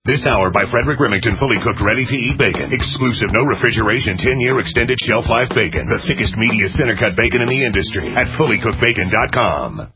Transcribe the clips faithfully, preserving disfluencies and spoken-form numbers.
This hour by Frederick Remington, fully cooked, ready-to-eat bacon. Exclusive, no refrigeration, ten-year extended shelf life bacon. The thickest, meatiest, center-cut bacon in the industry at fully cooked bacon dot com.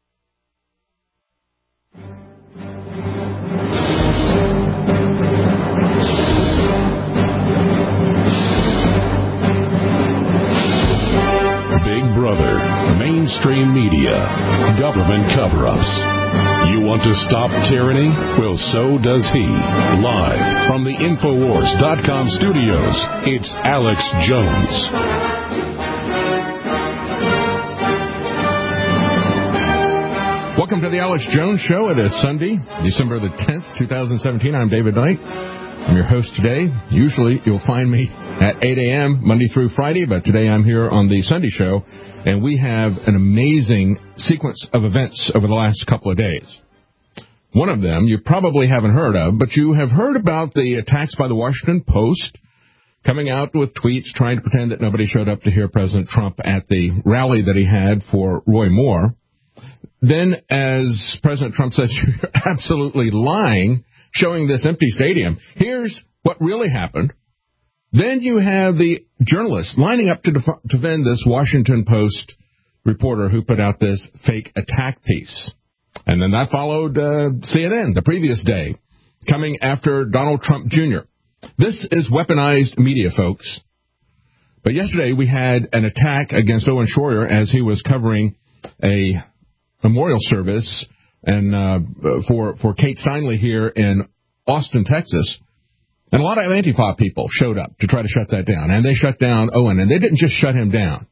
Big Brother, mainstream media, government cover-ups. You want to stop tyranny? Well, so does he. Live from the Infowars dot com studios, it's Alex Jones. Welcome to the Alex Jones Show. It is Sunday, December the tenth, twenty seventeen. I'm David Knight. I'm your host today. Usually you'll find me at eight a.m. Monday through Friday, but today I'm here on the Sunday show, and we have an amazing sequence of events over the last couple of days. One of them you probably haven't heard of, but you have heard about the attacks by the Washington Post, coming out with tweets trying to pretend that nobody showed up to hear President Trump at the rally that he had for Roy Moore. Then, as President Trump says, you're absolutely lying, showing this empty stadium. Here's what really happened. Then you have the journalists lining up to def- defend this Washington Post reporter who put out this fake attack piece. And then that followed uh, C N N the previous day, coming after Donald Trump Junior This is weaponized media, folks. But yesterday we had an attack against Owen Schroyer as he was covering a memorial service and uh, for for Kate Steinle here in Austin, Texas. And a lot of Antifa people showed up to try to shut that down. And they shut down Owen. And they didn't just shut him down.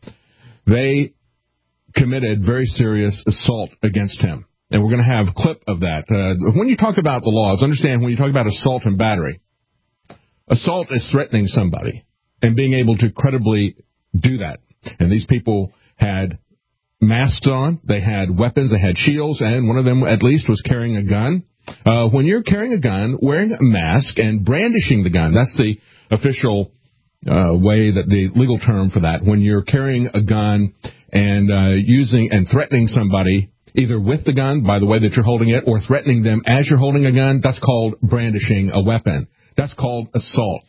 They committed very serious assault against him. And we're going to have a clip of that. Uh, when you talk about the laws, understand when you talk about assault and battery, assault is threatening somebody and being able to credibly do that. And these people had masks on. They had weapons. They had shields. And one of them, at least, was carrying a gun. Uh, when you're carrying a gun, wearing a mask, and brandishing the gun, that's the official uh, way, that the legal term for that. When you're carrying a gun and uh, using and threatening somebody, either with the gun, by the way that you're holding it, or threatening them as you're holding a gun, that's called brandishing a weapon. That's called assault.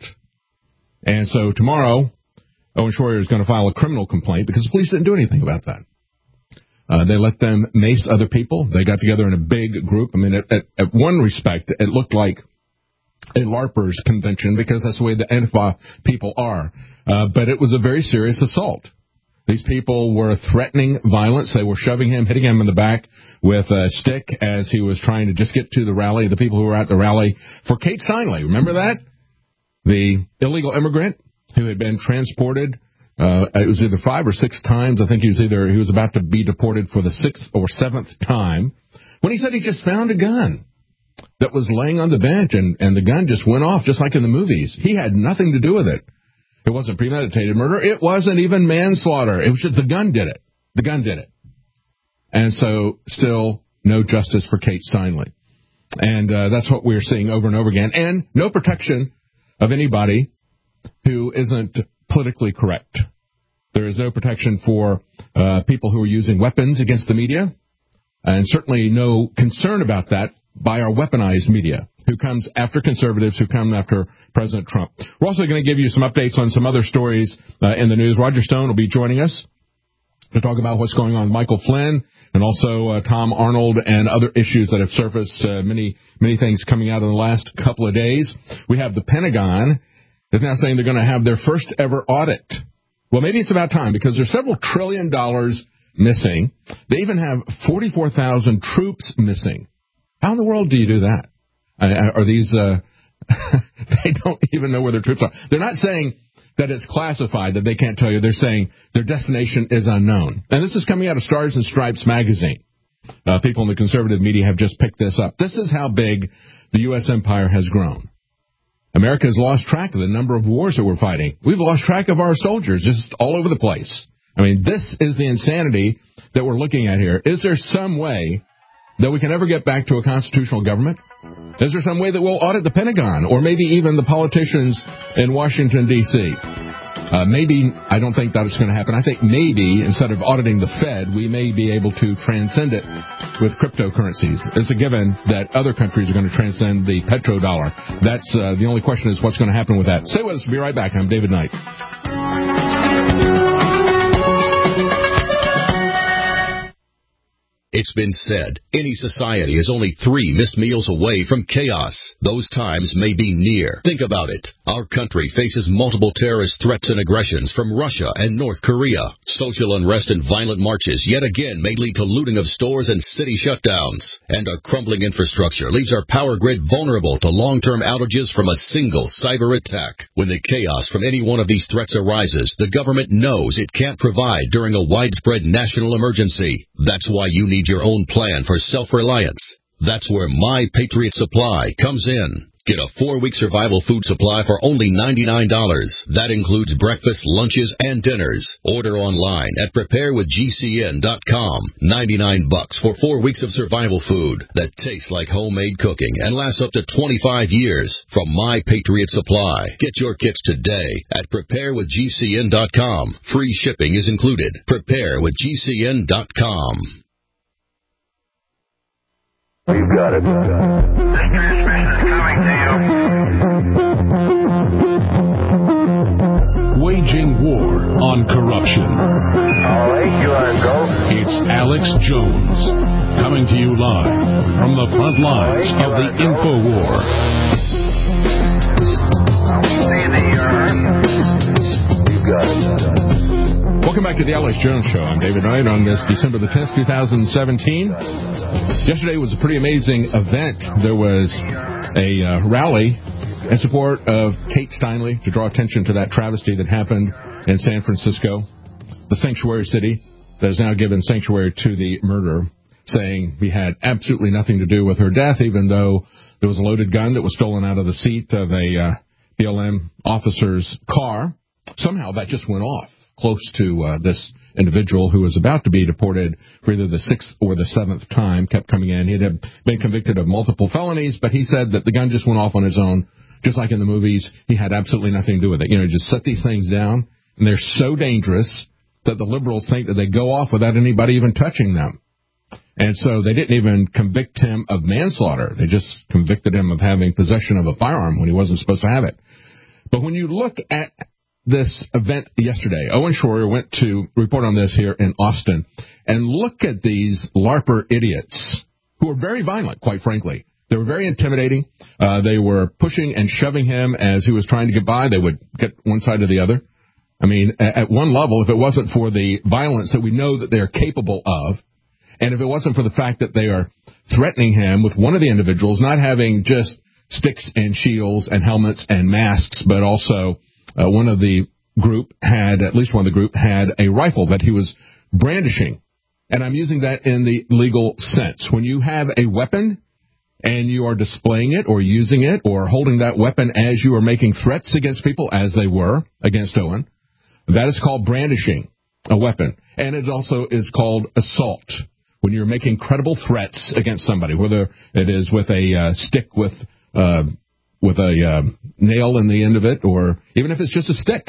And so tomorrow, Owen Schroyer is going to file a criminal complaint because the police didn't do anything about that. Uh, they let them mace other people. They got together in a big group. I mean, at, at, at one respect, it looked like a LARPers convention because that's the way the Antifa people are. Uh, but it was a very serious assault. These people were threatening violence. They were shoving him, hitting him in the back with a stick as he was trying to just get to the rally, the people who were at the rally for Kate Steinle. Remember that? The illegal immigrant who had been transported. Uh, it was either five or six times. I think he was either he was about to be deported for the sixth or seventh time when he said he just found a gun that was laying on the bench, and, and the gun just went off just like in the movies. He had nothing to do with it. It wasn't premeditated murder. It wasn't even manslaughter. It was just the gun did it. The gun did it. And so still no justice for Kate Steinle. And uh, that's what we're seeing over and over again. And no protection of anybody who isn't politically correct. There is no protection for uh, people who are using weapons against the media, and certainly no concern about that by our weaponized media, who comes after conservatives, who come after President Trump. We're also going to give you some updates on some other stories uh, in the news. Roger Stone will be joining us to talk about what's going on with Michael Flynn, and also uh, Tom Arnold and other issues that have surfaced, uh, many, many things coming out in the last couple of days. We have the Pentagon is now saying they're going to have their first ever audit. Well, maybe it's about time, because there's several trillion dollars missing. They even have forty-four thousand troops missing. How in the world do you do that? Are these, uh, they don't even know where their troops are. They're not saying that it's classified, that they can't tell you. They're saying their destination is unknown. And this is coming out of Stars and Stripes magazine. Uh, people in the conservative media have just picked this up. This is how big the U S empire has grown. America has lost track of the number of wars that we're fighting. We've lost track of our soldiers just all over the place. I mean, this is the insanity that we're looking at here. Is there some way that we can ever get back to a constitutional government? Is there some way that we'll audit the Pentagon, or maybe even the politicians in Washington, D C? Uh, maybe, I don't think that is going to happen. I think maybe, instead of auditing the Fed, we may be able to transcend it with cryptocurrencies. It's a given that other countries are going to transcend the petrodollar. That's uh, the only question is what's going to happen with that. Stay with us. We'll be right back. I'm David Knight. It's been said, any society is only three missed meals away from chaos. Those times may be near. Think about it. Our country faces multiple terrorist threats and aggressions from Russia and North Korea. Social unrest and violent marches yet again may lead to looting of stores and city shutdowns. And a crumbling infrastructure leaves our power grid vulnerable to long-term outages from a single cyber attack. When the chaos from any one of these threats arises, the government knows it can't provide during a widespread national emergency. That's why you need your own plan for self-reliance. That's where My Patriot Supply comes in. Get a four-week survival food supply for only ninety-nine dollars. That includes breakfast, lunches, and dinners. Order online at prepare with G C N dot com. ninety-nine bucks for four weeks of survival food that tastes like homemade cooking and lasts up to twenty-five years from My Patriot Supply. Get your kits today at prepare with G C N dot com. Free shipping is included. prepare with G C N dot com. You've got it. This transmission is coming to you. Waging war on corruption. All right, you want to go? It's Alex Jones, coming to you live from the front lines of the info war. See the Earth. You've got it. Welcome back to the Alex Jones Show. I'm David Knight on this December the tenth, twenty seventeen. Yesterday was a pretty amazing event. There was a uh, rally in support of Kate Steinle to draw attention to that travesty that happened in San Francisco, the sanctuary city that has now given sanctuary to the murderer, saying he had absolutely nothing to do with her death, even though there was a loaded gun that was stolen out of the seat of a uh, B L M officer's car. Somehow that just went off close to uh, this individual who was about to be deported for either the sixth or the seventh time, kept coming in. He had been convicted of multiple felonies, but he said that the gun just went off on his own, just like in the movies. He had absolutely nothing to do with it. You know, just set these things down, and they're so dangerous that the liberals think that they go off without anybody even touching them. And so they didn't even convict him of manslaughter. They just convicted him of having possession of a firearm when he wasn't supposed to have it. But when you look at this event yesterday, Owen Schroyer went to report on this here in Austin, and look at these LARPer idiots who are very violent, quite frankly. They were very intimidating. Uh, they were pushing and shoving him as he was trying to get by. They would get one side or the other. I mean, at one level, if it wasn't for the violence that we know that they're capable of, and if it wasn't for the fact that they are threatening him with one of the individuals not having just sticks and shields and helmets and masks, but also Uh, one of the group had, at least one of the group, had a rifle that he was brandishing. And I'm using that in the legal sense. When you have a weapon and you are displaying it or using it or holding that weapon as you are making threats against people, as they were against Owen, that is called brandishing a weapon. And it also is called assault. When you're making credible threats against somebody, whether it is with a uh, stick with uh with a uh, nail in the end of it, or even if it's just a stick,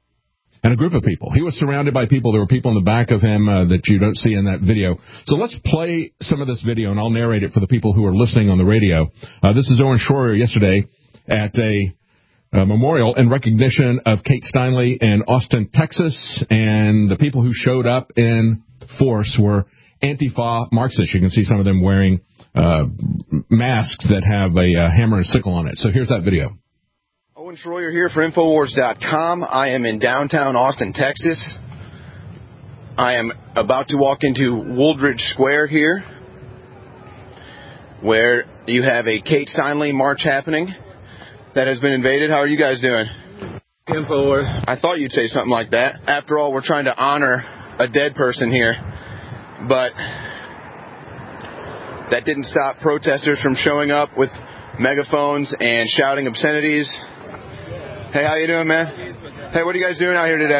and a group of people. He was surrounded by people. There were people in the back of him uh, that you don't see in that video. So let's play some of this video, and I'll narrate it for the people who are listening on the radio. Uh, this is Owen Schroyer yesterday at a uh, memorial in recognition of Kate Steinle in Austin, Texas, and the people who showed up in force were Antifa Marxists. You can see some of them wearing Uh, masks that have a uh, hammer and sickle on it. So here's that video. Owen Schroyer here for Infowars dot com. I am in downtown Austin, Texas. I am about to walk into Wooldridge Square here, where you have a Kate Steinle march happening that has been invaded. How are you guys doing? Infowars. I thought you'd say something like that. After all, we're trying to honor a dead person here. But that didn't stop protesters from showing up with megaphones and shouting obscenities. Hey, how you doing, man? Hey, what are you guys doing out here today?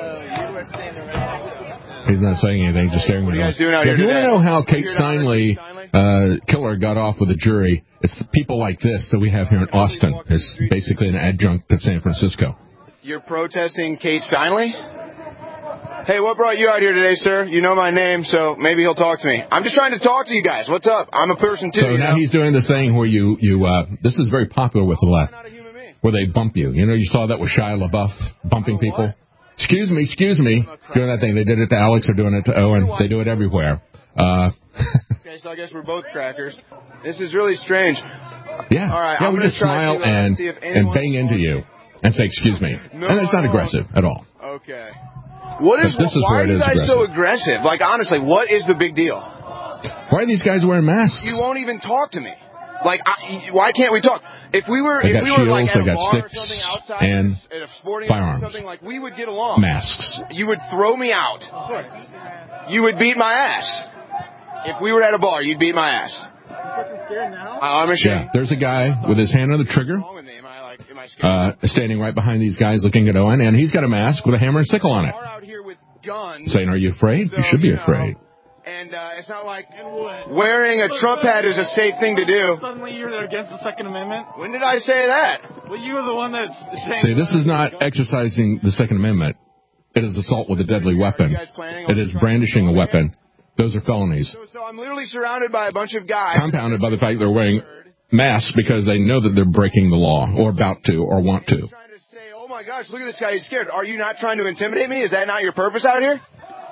He's not saying anything, just staring at me. What are you guys doing out here today? If you today? want to know how Kate Steinle, uh, killer, got off with a jury, it's people like this that we have here in Austin. It's basically an adjunct of San Francisco. You're protesting Kate Steinle? Hey, what brought you out here today, sir? You know my name, so maybe he'll talk to me. I'm just trying to talk to you guys. What's up? I'm a person, too. So you now know? he's doing this thing where you, you uh, this is very popular with the left, where they bump you. You know, you saw that with Shia LaBeouf, bumping people. Excuse me, excuse me. Doing that thing. They did it to Alex, they're doing it to Owen. They do it everywhere. Uh, okay, so I guess we're both crackers. This is really strange. Yeah, All right, yeah, I'm we just smile to, uh, and, and bang into you and say, excuse me. No, and it's not aggressive at all. Okay. What is, this is why where are it you is guys aggressive. so aggressive? Like, honestly, what is the big deal? Why are these guys wearing masks? You won't even talk to me. Like, I, why can't we talk? If we were, they if got we shields, were like at they a got bar or sticks something outside and at a sporting firearms. event or something, like, we would get along. Masks. You would throw me out. You would beat my ass. If we were at a bar, you'd beat my ass. I'm ashamed. Yeah, there's a guy with his hand on the trigger, uh, standing right behind these guys looking at Owen, and he's got a mask with a hammer and sickle on it. Saying, are you afraid? You should be afraid. And uh, it's not like wearing a Trump hat is a safe thing to do. Suddenly you're against the Second Amendment? When did I say that? Well, you were the one that's saying... See, this is not exercising the Second Amendment. It is assault with a deadly weapon. It is brandishing a weapon. Those are felonies. So, so I'm literally surrounded by a bunch of guys. Compounded by the fact they're wearing masks because they know that they're breaking the law or about to or want to. Trying to say, oh my gosh, look at this guy, he's scared. Are you not trying to intimidate me? Is that not your purpose out here?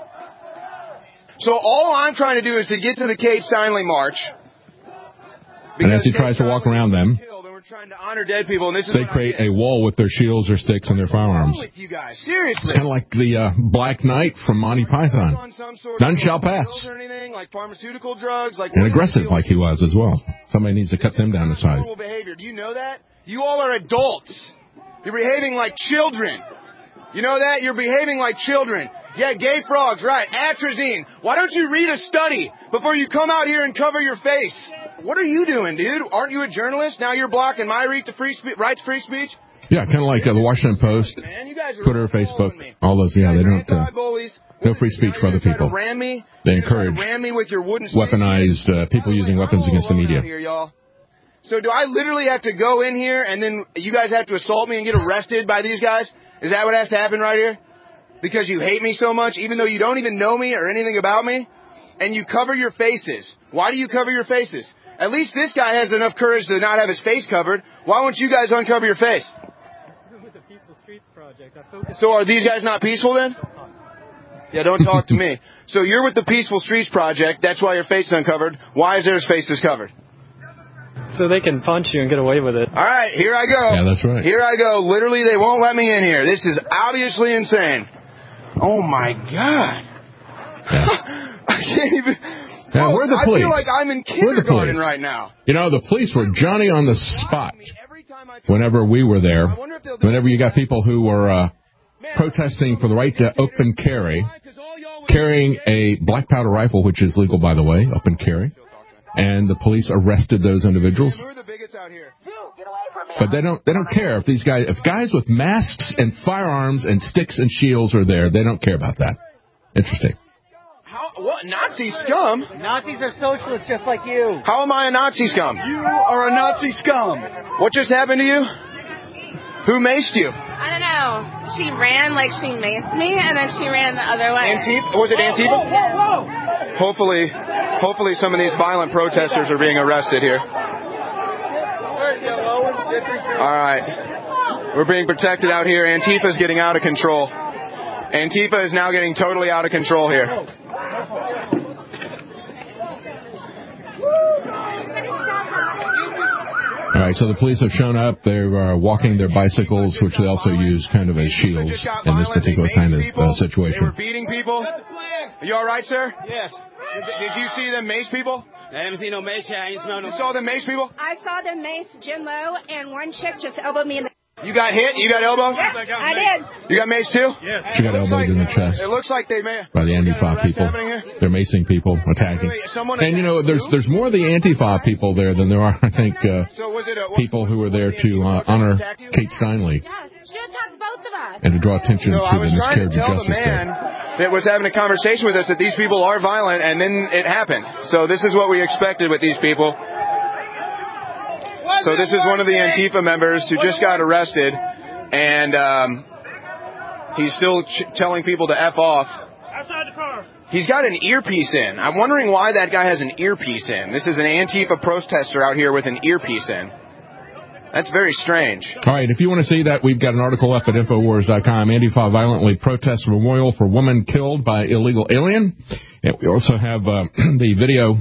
So all I'm trying to do is to get to the Kate Steinle March. And as he tries to walk around them, we're trying to honor dead people, and this is they create a wall with their shields or sticks and their firearms. With you guys? Seriously. Kind of like the uh, Black Knight from Monty Python. None shall pass. Or anything, like pharmaceutical drugs, like and aggressive like he was as well. Somebody needs to cut them down to size. Behavior. Do you know that? You all are adults. You're behaving like children. You know that? You're behaving like children. Yeah, gay frogs, right. Atrazine. Why don't you read a study before you come out here and cover your face? What are you doing, dude? Aren't you a journalist? Now you're blocking my right to free, spe- right to free speech? Yeah, kind of like uh, the Washington Post, Twitter, Facebook, all those. Yeah, they don't. Uh, no free speech for other people. They encourage weaponized uh, people using weapons against the media. So do I literally have to go in here and then you guys have to assault me and get arrested by these guys? Is that what has to happen right here? Because you hate me so much, even though you don't even know me or anything about me? And you cover your faces. Why do you cover your faces? At least this guy has enough courage to not have his face covered. Why won't you guys uncover your face? With the Peaceful Streets Project, so are these guys not peaceful then? Yeah, don't talk to me. So you're with the Peaceful Streets Project. That's why your face is uncovered. Why is their faces covered? So they can punch you and get away with it. All right, here I go. Yeah, that's right. Here I go. Literally, they won't let me in here. This is obviously insane. Oh, my God. Yeah. I can't even... Yeah, oh, we're the I police. feel like I'm in kindergarten right now. You know, the police were Johnny on the spot whenever we were there. Whenever you got people who were uh, protesting for the right to open carry, carrying a black powder rifle, which is legal, by the way, open carry, and the police arrested those individuals. But they don't they don't care if these guys, if guys with masks and firearms and sticks and shields are there, they don't care about that. Interesting. How, what? Nazi scum? Nazis are socialists just like you. How am I a Nazi scum? You are a Nazi scum. What just happened to you? Who maced you? I don't know. She ran like she maced me, and then she ran the other way. Antifa? Was it Antifa? Whoa, whoa, whoa. Hopefully, hopefully some of these violent protesters are being arrested here. All right. We're being protected out here. Antifa's getting out of control. Antifa is now getting totally out of control here. All right, so the police have shown up. They're uh, walking their bicycles, which they also use kind of as shields in this particular kind of uh, situation. They were beating people. Are you all right, sir? Yes. Did, did you see them mace people? I haven't seen no mace yet. I ain't smelled no. You saw them mace people? I saw them mace Jen Lowe, and one chick just elbowed me in the... You got hit? You got elbowed? Yeah, I did. You got maced too? Yes. She got elbowed in the chest. It looks like they may. By the Antifa people. They're macing people, attacking. And, you know, there's there's more of the Antifa people there than there are, I think, uh, people who were there to uh, honor Kate Steinle. Yeah, she attacked both of us. And to draw attention so to the miscarriage of tell justice the man there. that was having a conversation with us that these people are violent, and then it happened. So this is what we expected with these people. So this is one of the Antifa members who just got arrested. And um, He's still ch- telling people to F off. Outside the car. He's got an earpiece in. I'm wondering why that guy has an earpiece in. This is an Antifa protester out here with an earpiece in. That's very strange. All right, if you want to see that, we've got an article up at Infowars dot com. Antifa violently protests memorial for woman killed by illegal alien. And we also have uh, the video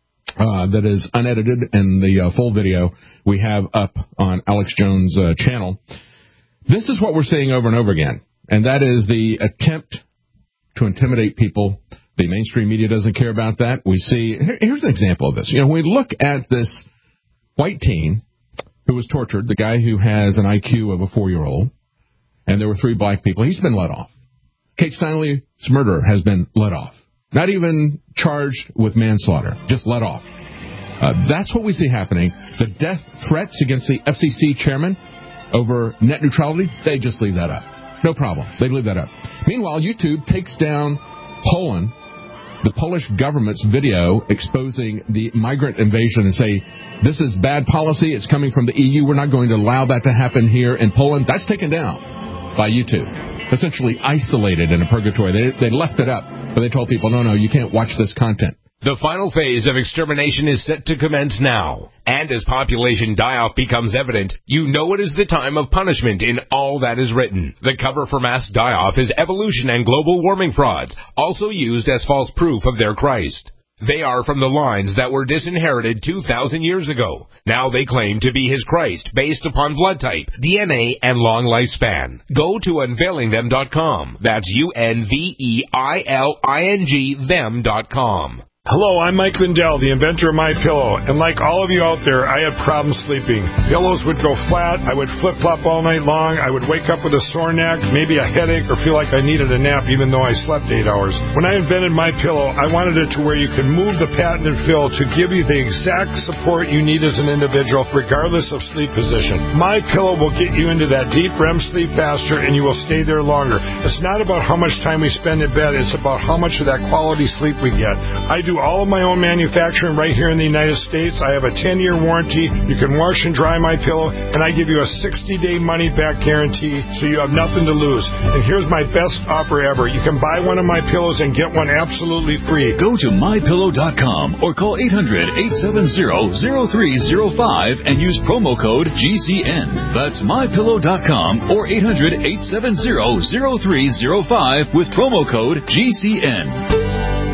uh, that is unedited, and the uh, full video we have up on Alex Jones' uh, channel. This is what we're seeing over and over again, and that is the attempt to intimidate people. The mainstream media doesn't care about that. We see, here's an example of this. You know, when we look at this white teen who was tortured, the guy who has an I Q of a four-year-old, and there were three black people, he's been let off. Kate Steinle's murderer has been let off. Not even charged with manslaughter, just let off. Uh, that's what we see happening. The death threats against the F C C chairman over net neutrality, they just leave that up. No problem. They leave that up. Meanwhile, YouTube takes down Poland, the Polish government's video exposing the migrant invasion, and say, this is bad policy. It's coming from the E U. We're not going to allow that to happen here in Poland. That's taken down by YouTube. Essentially isolated in a purgatory. They, they left it up, but they told people, no, no, you can't watch this content. The final phase of extermination is set to commence now. And as population die-off becomes evident, you know it is the time of punishment in all that is written. The cover for mass die-off is evolution and global warming frauds, also used as false proof of their Christ. They are from the lines that were disinherited two thousand years ago. Now they claim to be his Christ based upon blood type, D N A, and long lifespan. Go to unveiling them dot com. That's U N V E I L I N G them dot com. Hello, I'm Mike Lindell, the inventor of MyPillow, and like all of you out there, I had problems sleeping. Pillows would go flat, I would flip-flop all night long, I would wake up with a sore neck, maybe a headache, or feel like I needed a nap even though I slept eight hours. When I invented MyPillow, I wanted it to where you could move the patented fill to give you the exact support you need as an individual, regardless of sleep position. MyPillow will get you into that deep R E M sleep faster, and you will stay there longer. It's not about how much time we spend in bed, it's about how much of that quality sleep we get. I do all of my own manufacturing right here in the United States. I have a ten-year warranty. You can wash and dry my pillow, and I give you a sixty-day money-back guarantee, so you have nothing to lose. And here's my best offer ever. You can buy one of my pillows and get one absolutely free. Go to my pillow dot com or call eight hundred, eight seven zero, zero three zero five and use promo code G C N. That's my pillow dot com or eight hundred, eight seven zero, zero three zero five with promo code G C N.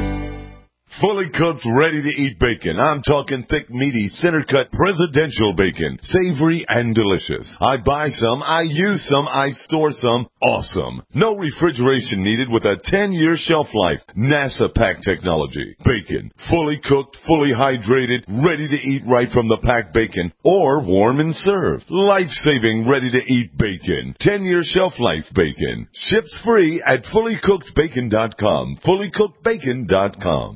Fully cooked, ready-to-eat bacon. I'm talking thick, meaty, center-cut presidential bacon. Savory and delicious. I buy some, I use some, I store some. Awesome. No refrigeration needed with a ten-year shelf life. NASA pack technology. Bacon. Fully cooked, fully hydrated, ready to eat right from the packed bacon. Or warm and served. Life-saving, ready-to-eat bacon. ten-year shelf life bacon. Ships free at fully cooked bacon dot com. fully cooked bacon dot com.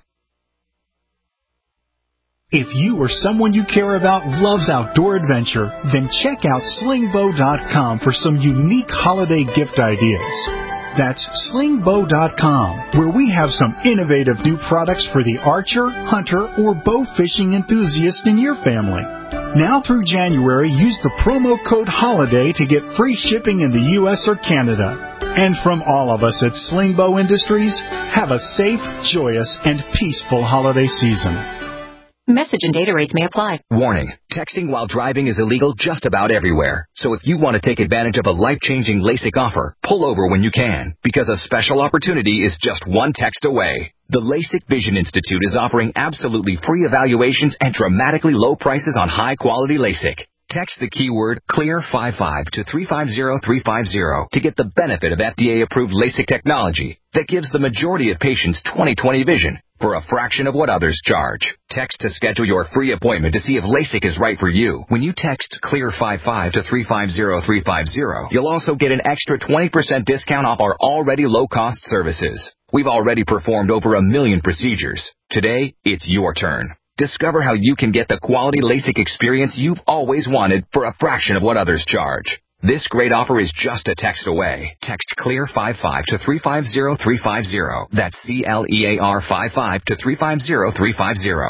If you or someone you care about loves outdoor adventure, then check out sling bow dot com for some unique holiday gift ideas. That's sling bow dot com, where we have some innovative new products for the archer, hunter, or bow fishing enthusiast in your family. Now through January, use the promo code HOLIDAY to get free shipping in the U S or Canada. And from all of us at Sling Bow Industries, have a safe, joyous, and peaceful holiday season. Message and data rates may apply. Warning. Texting while driving is illegal just about everywhere. So if you want to take advantage of a life-changing LASIK offer, pull over when you can, because a special opportunity is just one text away. The LASIK Vision Institute is offering absolutely free evaluations and dramatically low prices on high-quality LASIK. Text the keyword CLEAR fifty-five to three five zero three five zero to get the benefit of F D A-approved LASIK technology that gives the majority of patients twenty twenty vision for a fraction of what others charge. Text to schedule your free appointment to see if LASIK is right for you. When you text CLEAR fifty-five to three five zero three five zero, you'll also get an extra twenty percent discount off our already low-cost services. We've already performed over a million procedures. Today, it's your turn. Discover how you can get the quality LASIK experience you've always wanted for a fraction of what others charge. This great offer is just a text away. Text CLEAR fifty-five to three five zero three five zero. That's C L E A R fifty-five to three five zero three five zero.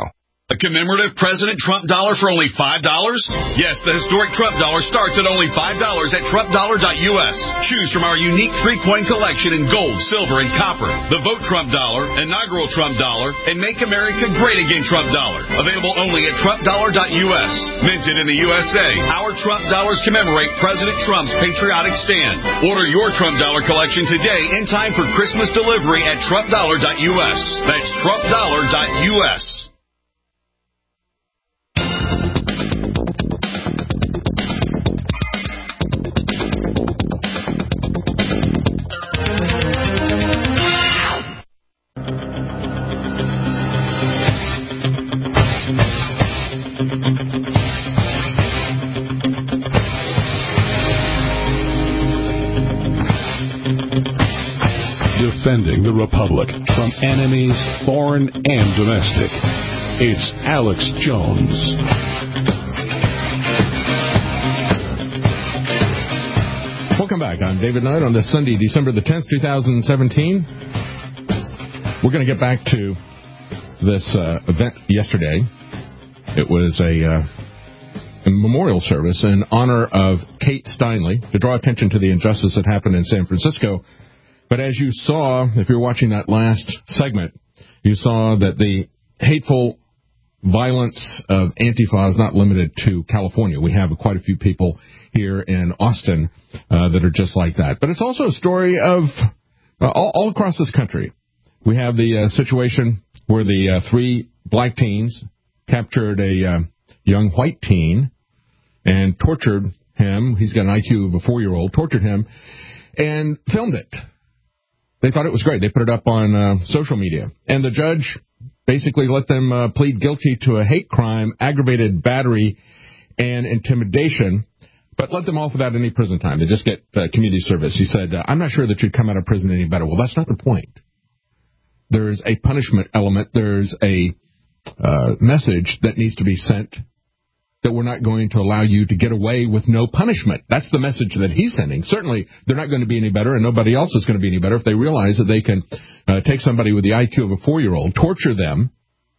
A commemorative President Trump dollar for only five dollars? Yes, the historic Trump dollar starts at only five dollars at trump dollar dot U S. Choose from our unique three-coin collection in gold, silver, and copper. The Vote Trump dollar, inaugural Trump dollar, and Make America Great Again Trump dollar. Available only at trump dollar dot U S. Minted in the U S A, our Trump dollars commemorate President Trump's patriotic stand. Order your Trump dollar collection today in time for Christmas delivery at trump dollar dot U S. That's trump dollar dot U S. Defending the Republic from enemies, foreign and domestic. It's Alex Jones. Welcome back. I'm David Knight on this Sunday, December the tenth, twenty seventeen. We're going to get back to this uh, event yesterday. It was a, uh, a memorial service in honor of Kate Steinle to draw attention to the injustice that happened in San Francisco. But as you saw, if you're watching that last segment, you saw that the hateful violence of Antifa is not limited to California. We have quite a few people here in Austin uh, that are just like that. But it's also a story of uh, all, all across this country. We have the uh, situation where the uh, three black teens captured a uh, young white teen and tortured him. He's got an I Q of a four-year-old, tortured him, and filmed it. They thought it was great. They put it up on uh, social media. And the judge basically let them uh, plead guilty to a hate crime, aggravated battery, and intimidation, but let them off without any prison time. They just get uh, community service. He said, uh, I'm not sure that you'd come out of prison any better. Well, that's not the point. There's a punishment element. There's a uh, message that needs to be sent that we're not going to allow you to get away with no punishment. That's the message that he's sending. Certainly, they're not going to be any better, and nobody else is going to be any better if they realize that they can uh, take somebody with the I Q of a four-year-old, torture them,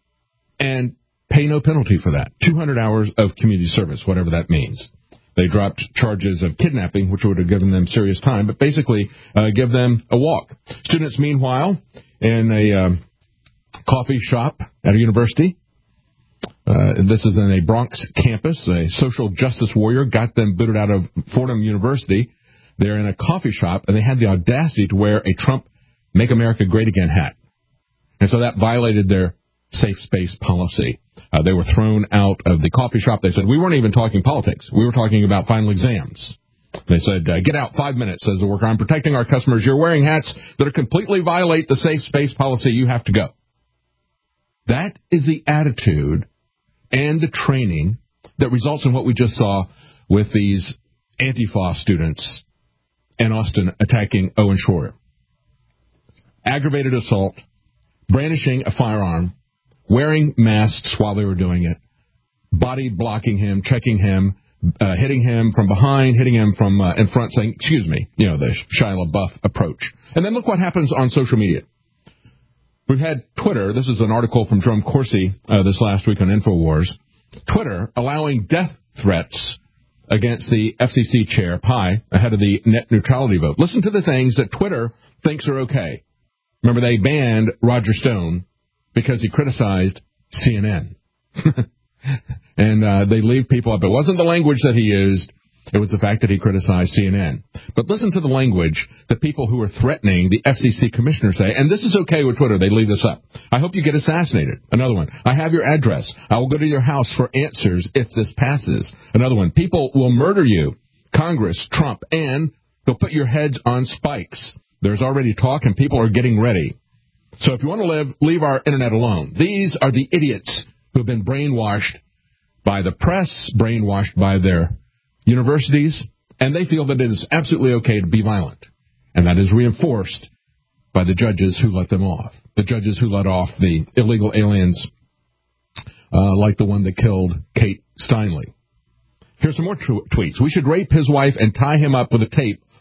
and pay no penalty for that. two hundred hours of community service, whatever that means. They dropped charges of kidnapping, which would have given them serious time, but basically uh, give them a walk. Students, meanwhile, in a um, coffee shop at a university, Uh, this is in a Bronx campus. A social justice warrior got them booted out of Fordham University. They're in a coffee shop, and they had the audacity to wear a Trump Make America Great Again hat. And so that violated their safe space policy. Uh, they were thrown out of the coffee shop. They said, we weren't even talking politics. We were talking about final exams. They said, uh, get out five minutes, says the worker. I'm protecting our customers. You're wearing hats that completely violate the safe space policy. You have to go. That is the attitude and the training that results in what we just saw with these Antifa students in Austin attacking Owen Schroyer. Aggravated assault, brandishing a firearm, wearing masks while they were doing it, body blocking him, checking him, uh, hitting him from behind, hitting him from uh, in front, saying, excuse me, you know, the Shia LaBeouf approach. And then look what happens on social media. We've had Twitter. This is an article from Jerome Corsi uh, this last week on InfoWars. Twitter allowing death threats against the F C C chair, Pai, ahead of the net neutrality vote. Listen to the things that Twitter thinks are okay. Remember, they banned Roger Stone because he criticized C N N. and uh, they leave people up. It wasn't the language that he used. It was the fact that he criticized C N N. But listen to the language that people who are threatening the F C C commissioner say, and this is okay with Twitter. They leave this up. I hope you get assassinated. Another one. I have your address. I will go to your house for answers if this passes. Another one. People will murder you. Congress, Trump, and they'll put your heads on spikes. There's already talk, and people are getting ready. So if you want to live, leave our internet alone. These are the idiots who have been brainwashed by the press, brainwashed by their universities, and they feel that it is absolutely okay to be violent. And that is reinforced by the judges who let them off. The judges who let off the illegal aliens uh, like the one that killed Kate Steinle. Here's some more t- tweets. We should rape his wife and tie him up with a tape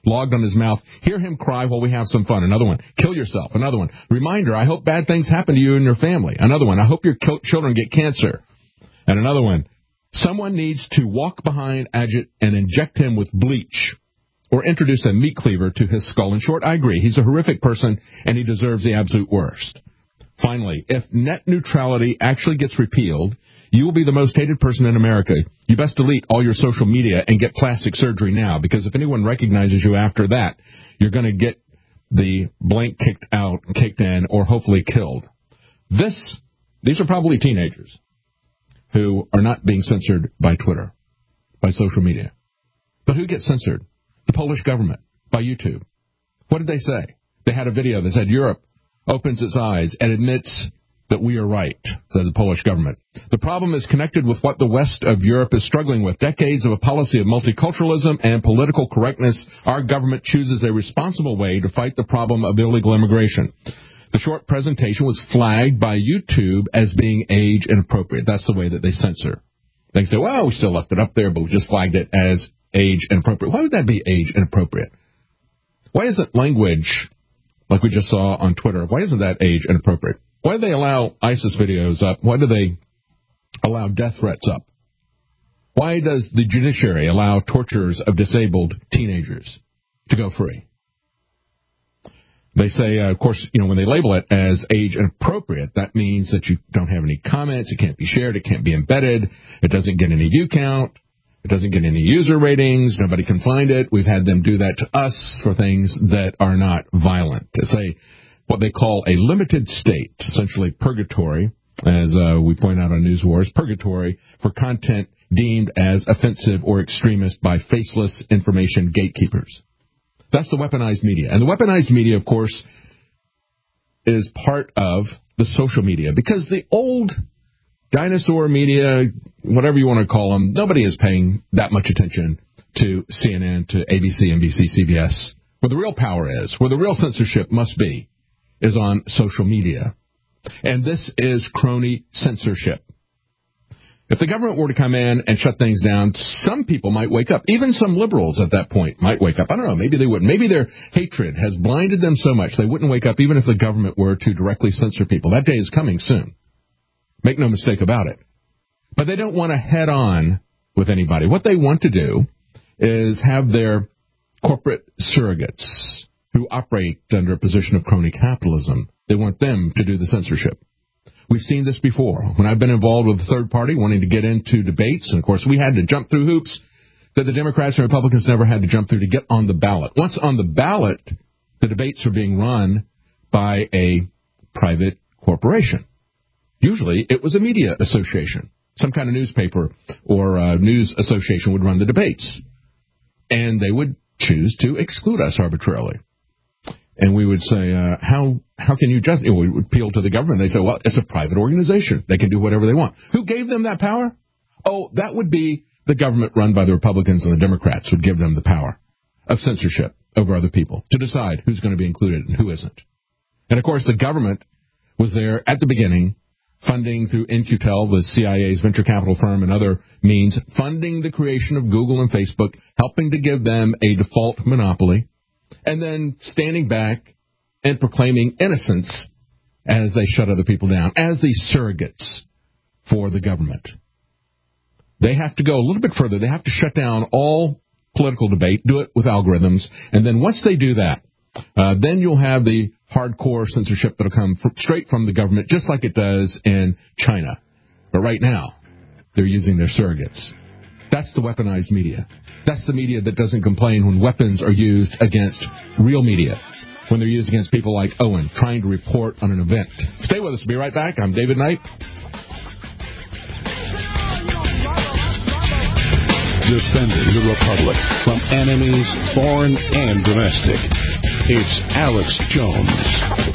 logged on his mouth. Hear him cry while we have some fun. Another one, kill yourself. Another one, reminder, I hope bad things happen to you and your family. Another one, I hope your children get cancer. And another one, someone needs to walk behind Ajit and inject him with bleach or introduce a meat cleaver to his skull. In short, I agree. He's a horrific person, and he deserves the absolute worst. Finally, if net neutrality actually gets repealed, you will be the most hated person in America. You best delete all your social media and get plastic surgery now, because if anyone recognizes you after that, you're going to get the blank kicked out, kicked in, or hopefully killed. This, these are probably teenagers who are not being censored by Twitter, by social media. But who gets censored? The Polish government, by YouTube. What did they say? They had a video that said Europe opens its eyes and admits that we are right, said the Polish government. The problem is connected with what the West of Europe is struggling with. Decades of a policy of multiculturalism and political correctness. Our government chooses a responsible way to fight the problem of illegal immigration. The short presentation was flagged by YouTube as being age inappropriate. That's the way that they censor. They say, well, we still left it up there, but we just flagged it as age inappropriate. Why would that be age inappropriate? Why isn't language, like we just saw on Twitter, why isn't that age inappropriate? Why do they allow ISIS videos up? Why do they allow death threats up? Why does the judiciary allow tortures of disabled teenagers to go free? They say, uh, of course, you know, when they label it as age inappropriate, that means that you don't have any comments, it can't be shared, it can't be embedded, it doesn't get any view count, it doesn't get any user ratings, nobody can find it. We've had them do that to us for things that are not violent. It's a, what they call a limited state, essentially purgatory, as uh, we point out on News Wars, purgatory for content deemed as offensive or extremist by faceless information gatekeepers. That's the weaponized media. And the weaponized media, of course, is part of the social media, because the old dinosaur media, whatever you want to call them, nobody is paying that much attention to C N N, to A B C, N B C, C B S. Where the real power is, where the real censorship must be, is on social media. And this is crony censorship. If the government were to come in and shut things down, some people might wake up. Even some liberals at that point might wake up. I don't know, maybe they wouldn't. Maybe their hatred has blinded them so much they wouldn't wake up even if the government were to directly censor people. That day is coming soon. Make no mistake about it. But they don't want to head on with anybody. What they want to do is have their corporate surrogates who operate under a position of crony capitalism. They want them to do the censorship. We've seen this before. When I've been involved with a third party wanting to get into debates, and of course we had to jump through hoops that the Democrats and Republicans never had to jump through to get on the ballot. Once on the ballot, the debates are being run by a private corporation. Usually it was a media association. Some kind of newspaper or uh, news association would run the debates. And they would choose to exclude us arbitrarily. And we would say, uh, how how can you just... We would appeal to the government. They say, well, it's a private organization. They can do whatever they want. Who gave them that power? Oh, that would be the government run by the Republicans and the Democrats would give them the power of censorship over other people to decide who's going to be included and who isn't. And, of course, the government was there at the beginning, funding through In Q Tel, the C I A's venture capital firm, and other means, funding the creation of Google and Facebook, helping to give them a default monopoly, and then standing back and proclaiming innocence as they shut other people down, as the surrogates for the government. They have to go a little bit further. They have to shut down all political debate, do it with algorithms, and then once they do that, uh, then you'll have the hardcore censorship that will come f- straight from the government, just like it does in China. But right now, they're using their surrogates. That's the weaponized media. That's the media that doesn't complain when weapons are used against real media, when they're used against people like Owen trying to report on an event. Stay with us. We'll be right back. I'm David Knight. Defending the Republic from enemies, foreign and domestic. It's Alex Jones.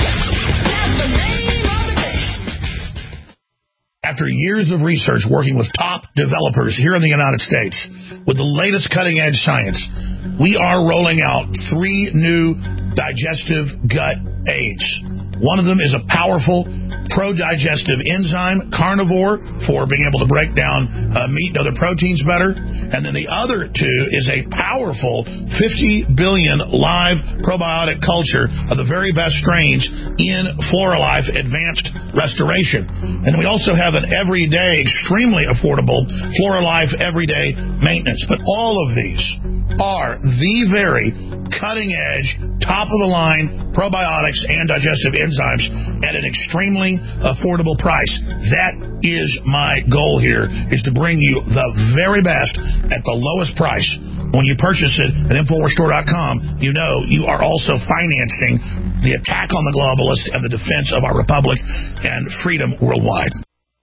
After years of research working with top developers here in the United States with the latest cutting-edge science, we are rolling out three new digestive gut aids. One of them is a powerful pro-digestive enzyme, carnivore, for being able to break down uh, meat and other proteins better. And then the other two is a powerful fifty billion live probiotic culture of the very best strains in Floralife Advanced Restoration. And we also have an everyday, extremely affordable Floralife Everyday Maintenance. But all of these are the very cutting-edge, top-of-the-line probiotics and digestive enzymes at an extremely affordable price. That is my goal here, is to bring you the very best at the lowest price. When you purchase it at Infowars Store dot com, you know you are also financing the attack on the globalists and the defense of our republic and freedom worldwide.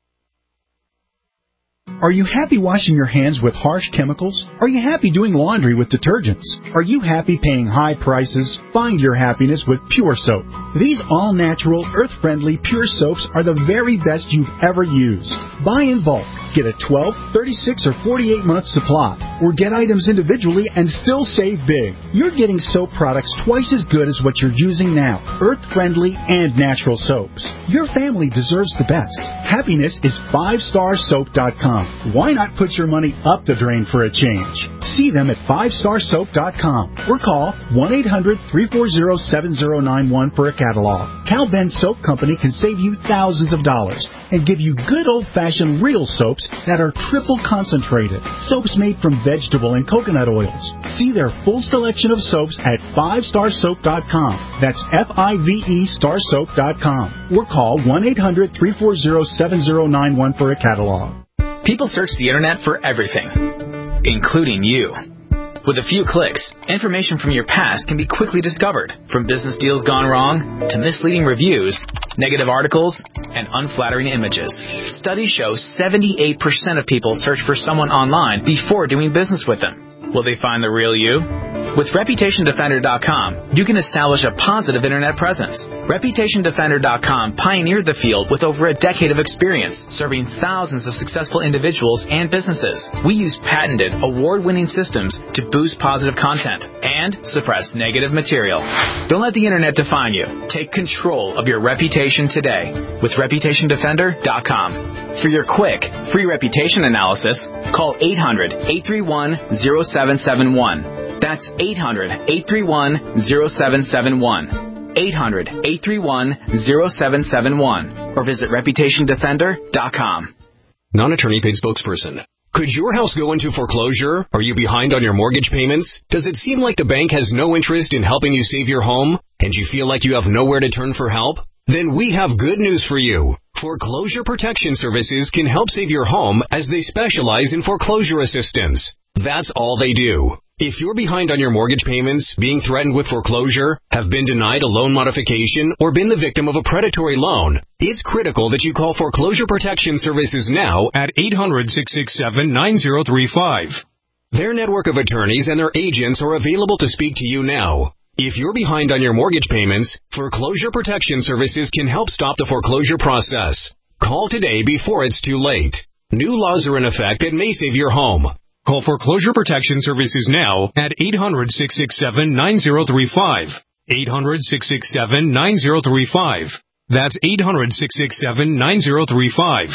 Are you happy washing your hands with harsh chemicals? Are you happy doing laundry with detergents? Are you happy paying high prices? Find your happiness with Pure Soap. These all-natural, earth-friendly Pure Soaps are the very best you've ever used. Buy in bulk. Get a twelve, thirty-six, or forty-eight month supply. Or get items individually and still save big. You're getting soap products twice as good as what you're using now. Earth-friendly and natural soaps. Your family deserves the best. Happiness is five star soap dot com. Why not put your money up the drain for a change? See them at five star soap dot com or call one eight hundred, three four zero, seven zero nine one for a catalog. Cal Ben Soap Company can save you thousands of dollars and give you good old-fashioned real soaps that are triple concentrated. Soaps made from vegetable and coconut oils. See their full selection of soaps at five star soap dot com. That's F I V E star soap dot com. Or call one eight hundred, three four zero, seven zero nine one for a catalog. People search the internet for everything, including you. With a few clicks, information from your past can be quickly discovered, from business deals gone wrong to misleading reviews, negative articles, and unflattering images. Studies show seventy-eight percent of people search for someone online before doing business with them. Will they find the real you? With Reputation Defender dot com, you can establish a positive internet presence. Reputation Defender dot com pioneered the field with over a decade of experience, serving thousands of successful individuals and businesses. We use patented, award-winning systems to boost positive content and suppress negative material. Don't let the internet define you. Take control of your reputation today with Reputation Defender dot com. For your quick, free reputation analysis, call eight hundred, eight three one, zero seven seven one. That's eight hundred, eight three one, zero seven seven one. eight hundred, eight three one, zero seven seven one. Or visit Reputation Defender dot com. Non-attorney paid spokesperson. Could your house go into foreclosure? Are you behind on your mortgage payments? Does it seem like the bank has no interest in helping you save your home? And you feel like you have nowhere to turn for help? Then we have good news for you. Foreclosure Protection Services can help save your home as they specialize in foreclosure assistance. That's all they do. If you're behind on your mortgage payments, being threatened with foreclosure, have been denied a loan modification, or been the victim of a predatory loan, it's critical that you call Foreclosure Protection Services now at eight hundred, six six seven, nine zero three five. Their network of attorneys and their agents are available to speak to you now. If you're behind on your mortgage payments, Foreclosure Protection Services can help stop the foreclosure process. Call today before it's too late. New laws are in effect that may save your home. Call Foreclosure Protection Services now at eight hundred, six six seven, nine zero three five. eight hundred, six six seven, nine zero three five. That's eight hundred, six six seven, nine zero three five.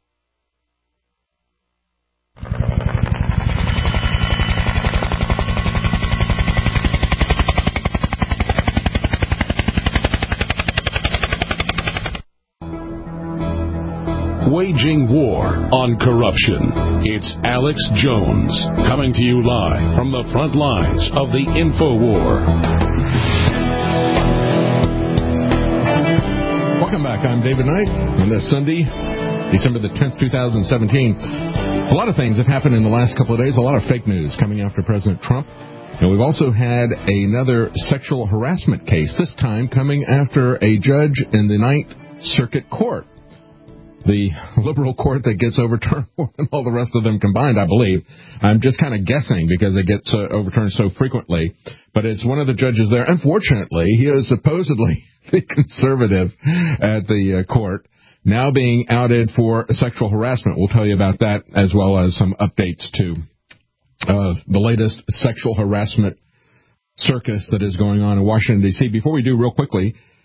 Waging war on corruption. It's Alex Jones, coming to you live from the front lines of the InfoWar. Welcome back. I'm David Knight on this Sunday, December the tenth, twenty seventeen. A lot of things have happened in the last couple of days. A lot of fake news coming after President Trump. And we've also had another sexual harassment case, this time coming after a judge in the Ninth Circuit Court. The liberal court that gets overturned more than all the rest of them combined, I believe. I'm just kind of guessing because it gets uh, overturned so frequently. But it's one of the judges there. Unfortunately, he is supposedly the conservative at the uh, court, now being outed for sexual harassment. We'll tell you about that, as well as some updates to uh, the latest sexual harassment circus that is going on in Washington, D C Before we do, real quickly,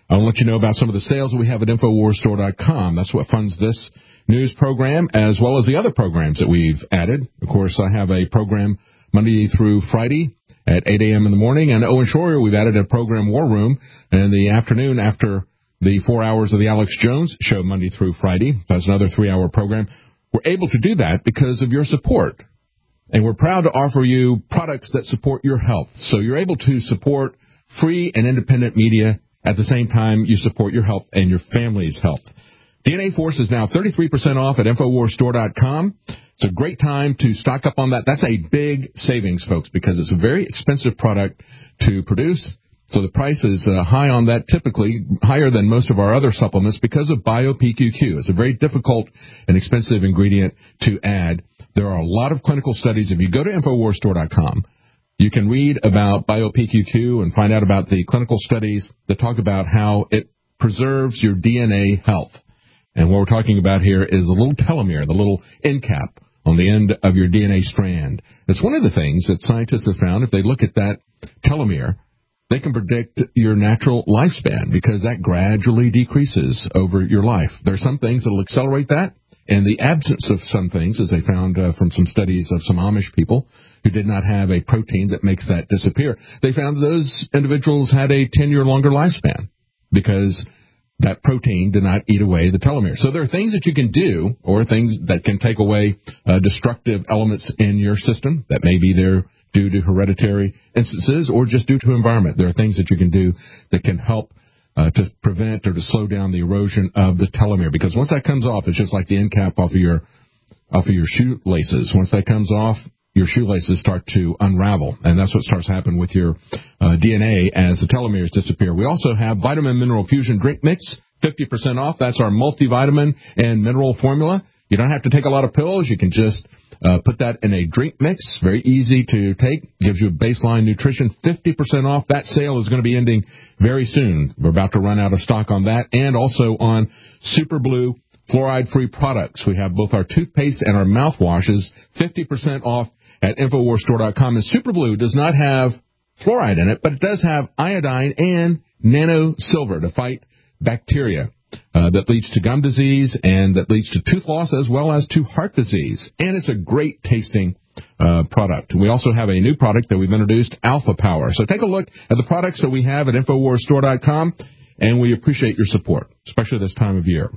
I'll let you know about some of the sales that we have at Infowars Store dot com. That's what funds this news program, as well as the other programs that we've added. Of course, I have a program Monday through Friday at eight a.m. in the morning. And Owen Shroyer, we've added a program, War Room, in the afternoon after the four hours of the Alex Jones Show Monday through Friday. That's another three-hour program. We're able to do that because of your support. And we're proud to offer you products that support your health. So you're able to support free and independent media at the same time you support your health and your family's health. D N A Force is now thirty-three percent off at Infowars Store dot com. It's a great time to stock up on that. That's a big savings, folks, because it's a very expensive product to produce. So the price is uh, high on that, typically higher than most of our other supplements because of Bio-P Q Q. It's a very difficult and expensive ingredient to add. There are a lot of clinical studies. If you go to Infowars Store dot com, you can read about Bio-P Q Q and find out about the clinical studies that talk about how it preserves your D N A health. And what we're talking about here is a little telomere, the little end cap on the end of your D N A strand. It's one of the things that scientists have found. If they look at that telomere, they can predict your natural lifespan because that gradually decreases over your life. There are some things that will accelerate that, and the absence of some things, as they found uh, from some studies of some Amish people who did not have a protein that makes that disappear, they found those individuals had a ten-year longer lifespan because that protein did not eat away the telomere. So there are things that you can do, or things that can take away uh, destructive elements in your system that may be there due to hereditary instances or just due to environment. There are things that you can do that can help uh, to prevent or to slow down the erosion of the telomere. Because once that comes off, it's just like the end cap off of your off of your shoelaces. Once that comes off, your shoelaces start to unravel, and that's what starts happening with your uh, D N A as the telomeres disappear. We also have Vitamin Mineral Fusion Drink Mix, fifty percent off. That's our multivitamin and mineral formula. You don't have to take a lot of pills. You can just uh, put that in a drink mix. Very easy to take. Gives you baseline nutrition. fifty percent off. That sale is going to be ending very soon. We're about to run out of stock on that, and also on Super Blue fluoride-free products. We have both our toothpaste and our mouthwashes, fifty percent off at Infowars Store dot com. And Super Blue does not have fluoride in it, but it does have iodine and nano silver to fight bacteria uh, that leads to gum disease and that leads to tooth loss as well as to heart disease. And it's a great tasting uh, product. We also have a new product that we've introduced, Alpha Power. So take a look at the products that we have at Infowars Store dot com, and we appreciate your support, especially this time of year.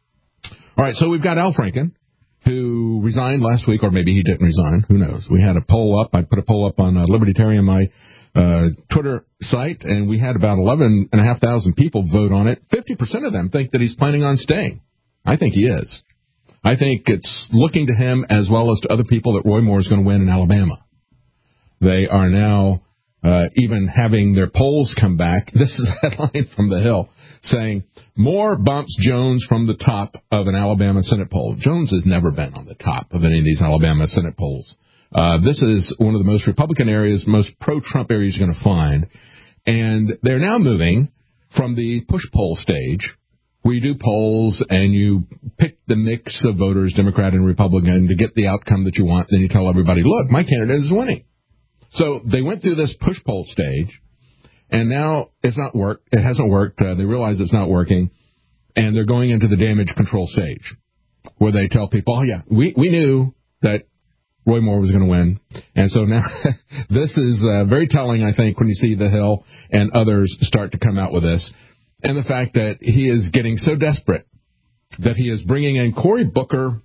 All right, so we've got Al Franken, who resigned last week, or maybe he didn't resign. Who knows? We had a poll up. I put a poll up on uh, Libertarian, my uh, Twitter site, and we had about eleven and a half thousand people vote on it. fifty percent of them think that he's planning on staying. I think he is. I think it's looking to him as well as to other people that Roy Moore is going to win in Alabama. They are now uh, even having their polls come back. This is a headline from The Hill saying, Moore bumps Jones from the top of an Alabama Senate poll. Jones has never been on the top of any of these Alabama Senate polls. Uh, this is one of the most Republican areas, most pro-Trump areas you're going to find. And they're now moving from the push poll stage, where you do polls and you pick the mix of voters, Democrat and Republican, to get the outcome that you want. Then you tell everybody, look, my candidate is winning. So they went through this push poll stage. And now it's not worked. It hasn't worked. Uh, they realize it's not working, and they're going into the damage control stage, where they tell people, "Oh yeah, we we knew that Roy Moore was going to win," and so now this is uh, very telling. I think when you see The Hill and others start to come out with this, and the fact that he is getting so desperate that he is bringing in Cory Booker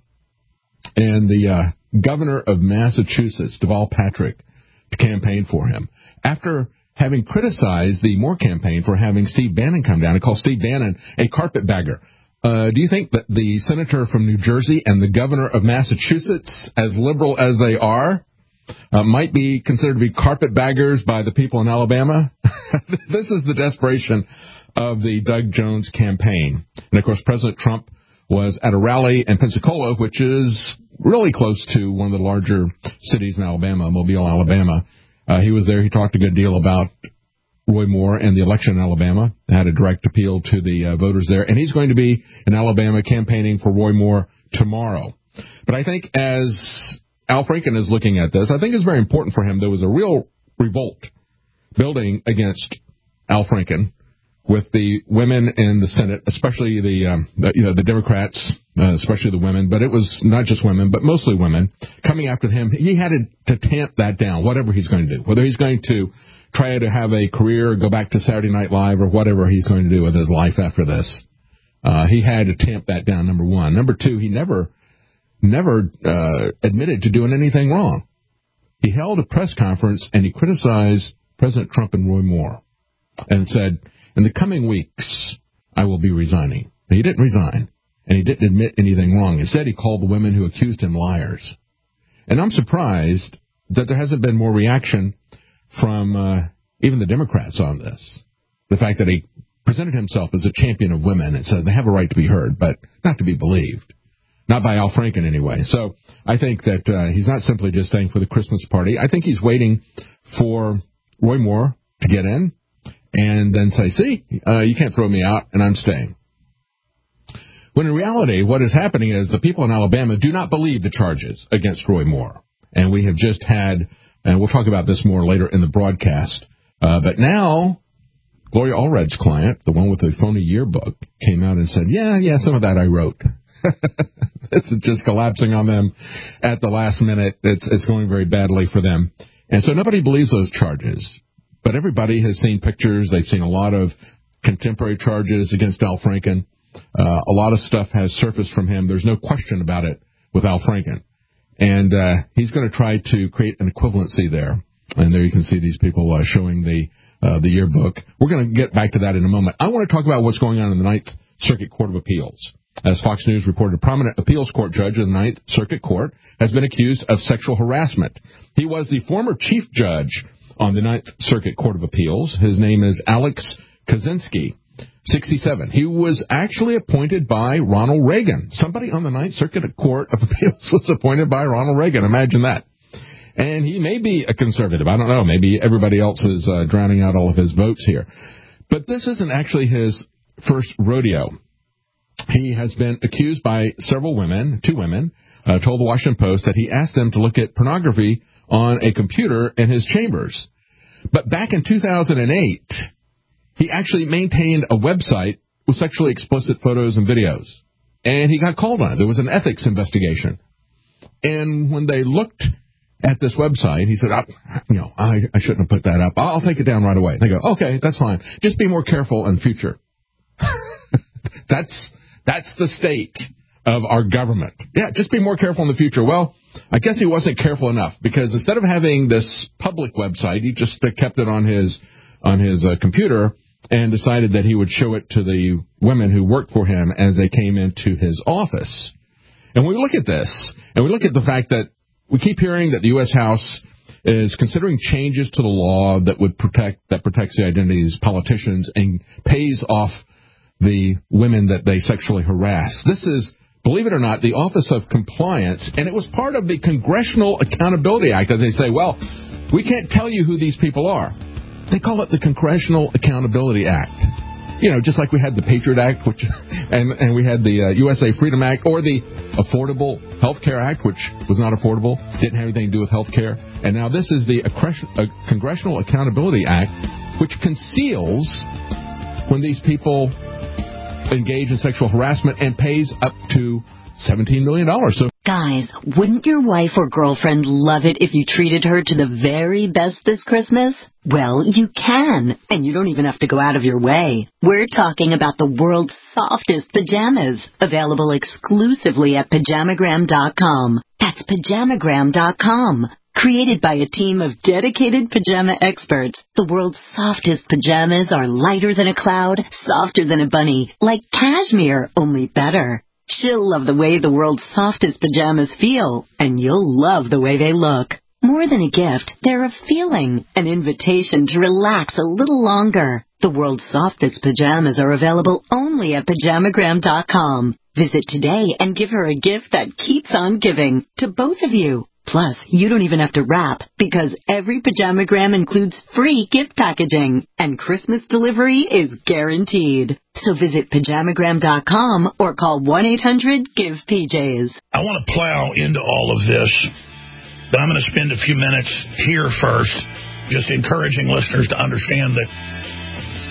and the uh, governor of Massachusetts, Deval Patrick, to campaign for him after having criticized the Moore campaign for having Steve Bannon come down and call Steve Bannon a carpetbagger. Uh, do you think that the senator from New Jersey and the governor of Massachusetts, as liberal as they are, uh, might be considered to be carpetbaggers by the people in Alabama? This is the desperation of the Doug Jones campaign. And, of course, President Trump was at a rally in Pensacola, which is really close to one of the larger cities in Alabama, Mobile, Alabama. Uh, he was there. He talked a good deal about Roy Moore and the election in Alabama, had a direct appeal to the uh, voters there. And he's going to be in Alabama campaigning for Roy Moore tomorrow. But I think as Al Franken is looking at this, I think it's very important for him. There was a real revolt building against Al Franken with the women in the Senate, especially the, um, the you know the Democrats, uh, especially the women, but it was not just women, but mostly women, coming after him. He had to, to tamp that down, whatever he's going to do, whether he's going to try to have a career, go back to Saturday Night Live, or whatever he's going to do with his life after this. Uh, he had to tamp that down, number one. Number two, he never, never uh, admitted to doing anything wrong. He held a press conference and he criticized President Trump and Roy Moore and said, in the coming weeks, I will be resigning. He didn't resign, and he didn't admit anything wrong. Instead, he called the women who accused him liars. And I'm surprised that there hasn't been more reaction from uh, even the Democrats on this. The fact that he presented himself as a champion of women and said they have a right to be heard, but not to be believed. Not by Al Franken, anyway. So I think that uh, he's not simply just staying for the Christmas party. I think he's waiting for Roy Moore to get in and then say, see, uh, you can't throw me out, and I'm staying. When in reality, what is happening is the people in Alabama do not believe the charges against Roy Moore. And we have just had, and we'll talk about this more later in the broadcast, uh, but now Gloria Allred's client, the one with the phony yearbook, came out and said, yeah, yeah, some of that I wrote. This is just collapsing on them at the last minute. It's, it's going very badly for them. And so nobody believes those charges. But everybody has seen pictures. They've seen a lot of contemporary charges against Al Franken. Uh, a lot of stuff has surfaced from him. There's no question about it with Al Franken. And uh, he's going to try to create an equivalency there. And there you can see these people uh, showing the uh, the yearbook. We're going to get back to that in a moment. I want to talk about what's going on in the Ninth Circuit Court of Appeals. As Fox News reported, a prominent appeals court judge of the Ninth Circuit Court has been accused of sexual harassment. He was the former chief judge on the Ninth Circuit Court of Appeals. His name is Alex Kaczynski, sixty-seven. He was actually appointed by Ronald Reagan. Somebody on the Ninth Circuit Court of Appeals was appointed by Ronald Reagan. Imagine that. And he may be a conservative. I don't know. Maybe everybody else is uh, drowning out all of his votes here. But this isn't actually his first rodeo. He has been accused by several women, two women, uh, told the Washington Post that he asked them to look at pornography on a computer in his chambers. But back in two thousand eight, he actually maintained a website with sexually explicit photos and videos. And he got called on it. There was an ethics investigation. And when they looked at this website, he said, oh, you know, I, I shouldn't have put that up. I'll take it down right away. They go, okay, that's fine. Just be more careful in the future. that's that's the state of our government. Yeah, just be more careful in the future. Well, I guess he wasn't careful enough, because instead of having this public website, he just uh, kept it on his on his uh, computer and decided that he would show it to the women who worked for him as they came into his office. And we look at this, and we look at the fact that we keep hearing that the U S House is considering changes to the law that would protect that protects the identities of politicians and pays off the women that they sexually harass. This is, believe it or not, the Office of Compliance, and it was part of the Congressional Accountability Act that they say, well, we can't tell you who these people are. They call it the Congressional Accountability Act. You know, just like we had the Patriot Act, which, and, and we had the uh, U S A Freedom Act, or the Affordable Health Care Act, which was not affordable, didn't have anything to do with health care. And now this is the Congressional Accountability Act, which conceals when these people engage in sexual harassment and pays up to seventeen million dollars. So, guys, wouldn't your wife or girlfriend love it if you treated her to the very best this Christmas? Well, you can, and you don't even have to go out of your way. We're talking about the world's softest pajamas, available exclusively at pajamagram dot com. That's pajamagram dot com. Created by a team of dedicated pajama experts, the world's softest pajamas are lighter than a cloud, softer than a bunny, like cashmere, only better. She'll love the way the world's softest pajamas feel, and you'll love the way they look. More than a gift, they're a feeling, an invitation to relax a little longer. The world's softest pajamas are available only at pajamagram dot com. Visit today and give her a gift that keeps on giving to both of you. Plus, you don't even have to wrap, because every Pajamagram includes free gift packaging, and Christmas delivery is guaranteed. So visit pajamagram dot com or call one eight hundred give P Js. I want to plow into all of this, but I'm going to spend a few minutes here first, just encouraging listeners to understand that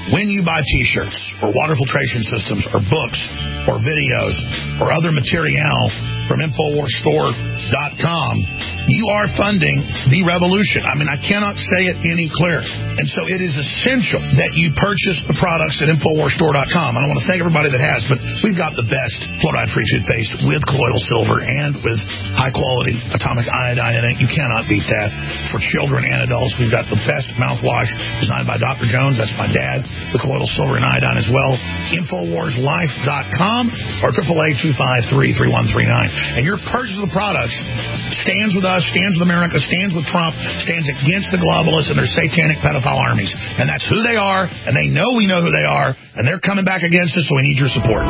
when you buy T-shirts or water filtration systems or books or videos or other material from Infowars Store dot com, you are funding the revolution. I mean, I cannot say it any clearer. And so it is essential that you purchase the products at Infowars Store dot com. And I want to thank everybody that has, but we've got the best fluoride-free toothpaste with colloidal silver and with high-quality atomic iodine in it. You cannot beat that. For children and adults, we've got the best mouthwash designed by Doctor Jones. That's my dad, with colloidal silver and iodine as well. Infowars Life dot com or triple A two five three, three one three nine. And your purchase of the products stands with us, stands with America, stands with Trump, stands against the globalists and their satanic pedophile armies. And that's who they are, and they know we know who they are, and they're coming back against us, so we need your support.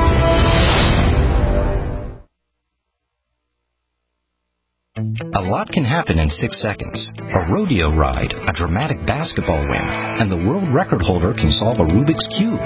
A lot can happen in six seconds. A rodeo ride, a dramatic basketball win, and the world record holder can solve a Rubik's Cube.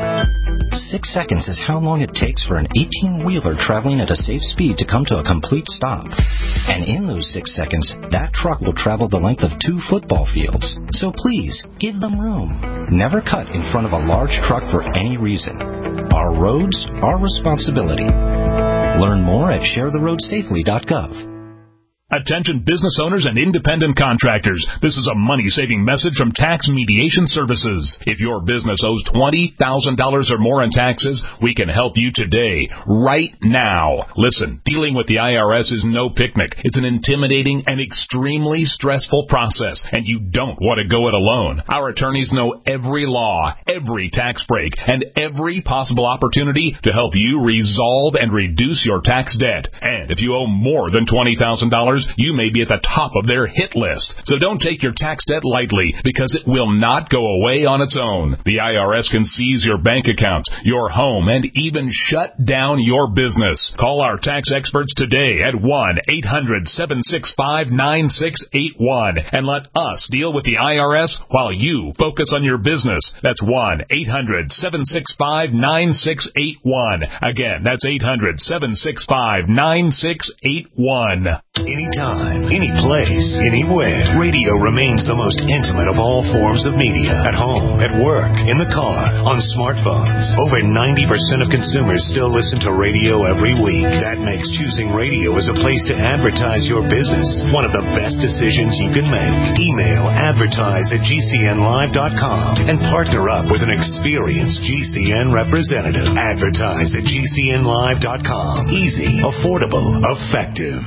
Six seconds is how long it takes for an eighteen-wheeler traveling at a safe speed to come to a complete stop. And in those six seconds, that truck will travel the length of two football fields. So please, give them room. Never cut in front of a large truck for any reason. Our roads, our responsibility. Learn more at share the road safely dot gov. Attention business owners and independent contractors. This is a money-saving message from Tax Mediation Services. If your business owes twenty thousand dollars or more in taxes, we can help you today, right now. Listen, dealing with the I R S is no picnic. It's an intimidating and extremely stressful process, and you don't want to go it alone. Our attorneys know every law, every tax break, and every possible opportunity to help you resolve and reduce your tax debt. And if you owe more than twenty thousand dollars, you may be at the top of their hit list. So don't take your tax debt lightly, because it will not go away on its own. The I R S can seize your bank accounts, your home, and even shut down your business. Call our tax experts today at one eight hundred, seven six five, nine six eight one and let us deal with the I R S while you focus on your business. That's one eight hundred, seven six five, nine six eight one. Again, that's eight hundred, seven six five, nine six eight one. Anytime, any place, anywhere, radio remains the most intimate of all forms of media. At home, at work, in the car, on smartphones. Over ninety percent of consumers still listen to radio every week. That makes choosing radio as a place to advertise your business one of the best decisions you can make. Email advertise at G C N live dot com and partner up with an experienced G C N representative. Advertise at G C N live dot com. Easy, affordable, effective.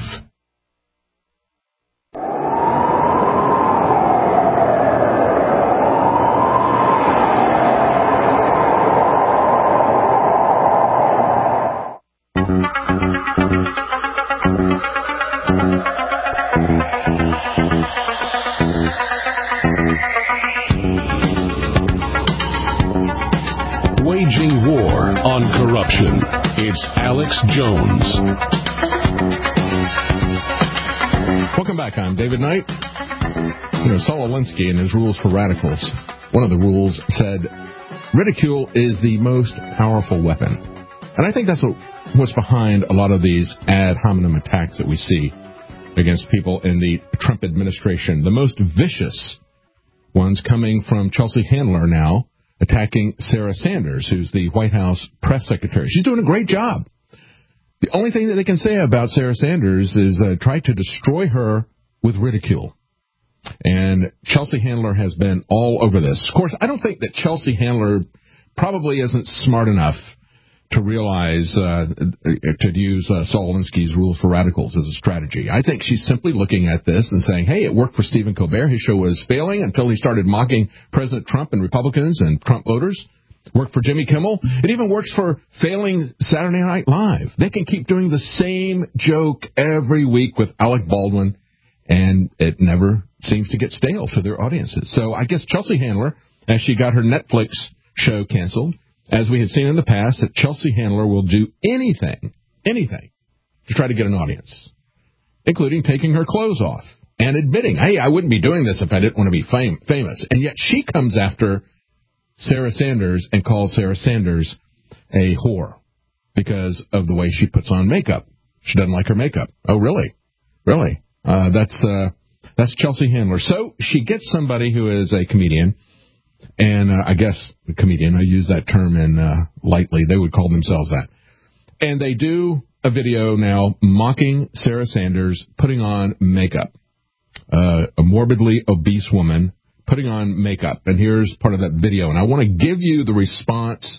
Waging war on corruption. It's Alex Jones. Welcome back. I'm David Knight. You know, Saul Alinsky in his Rules for Radicals, one of the rules said, ridicule is the most powerful weapon. And I think that's what, what's behind a lot of these ad hominem attacks that we see against people in the Trump administration. The most vicious ones coming from Chelsea Handler now, attacking Sarah Sanders, who's the White House press secretary. She's doing a great job. The only thing that they can say about Sarah Sanders is uh, try to destroy her with ridicule. And Chelsea Handler has been all over this. Of course, I don't think that Chelsea Handler probably isn't smart enough to realize, uh, to use uh, Saul Alinsky's Rules for Radicals as a strategy. I think she's simply looking at this and saying, hey, it worked for Stephen Colbert. His show was failing until he started mocking President Trump and Republicans and Trump voters. It worked for Jimmy Kimmel. It even works for failing Saturday Night Live. They can keep doing the same joke every week with Alec Baldwin, and it never seems to get stale to their audiences. So I guess Chelsea Handler, as she got her Netflix show canceled, as we have seen in the past, that Chelsea Handler will do anything, anything, to try to get an audience, including taking her clothes off and admitting, hey, I wouldn't be doing this if I didn't want to be fam- famous. And yet she comes after Sarah Sanders and calls Sarah Sanders a whore because of the way she puts on makeup. She doesn't like her makeup. Oh, really? Really? Uh, that's uh, that's Chelsea Handler. So she gets somebody who is a comedian And uh, I guess the comedian, I use that term in uh, lightly, they would call themselves that. And they do a video now mocking Sarah Sanders putting on makeup. Uh, a morbidly obese woman putting on makeup. And here's part of that video. And I want to give you the response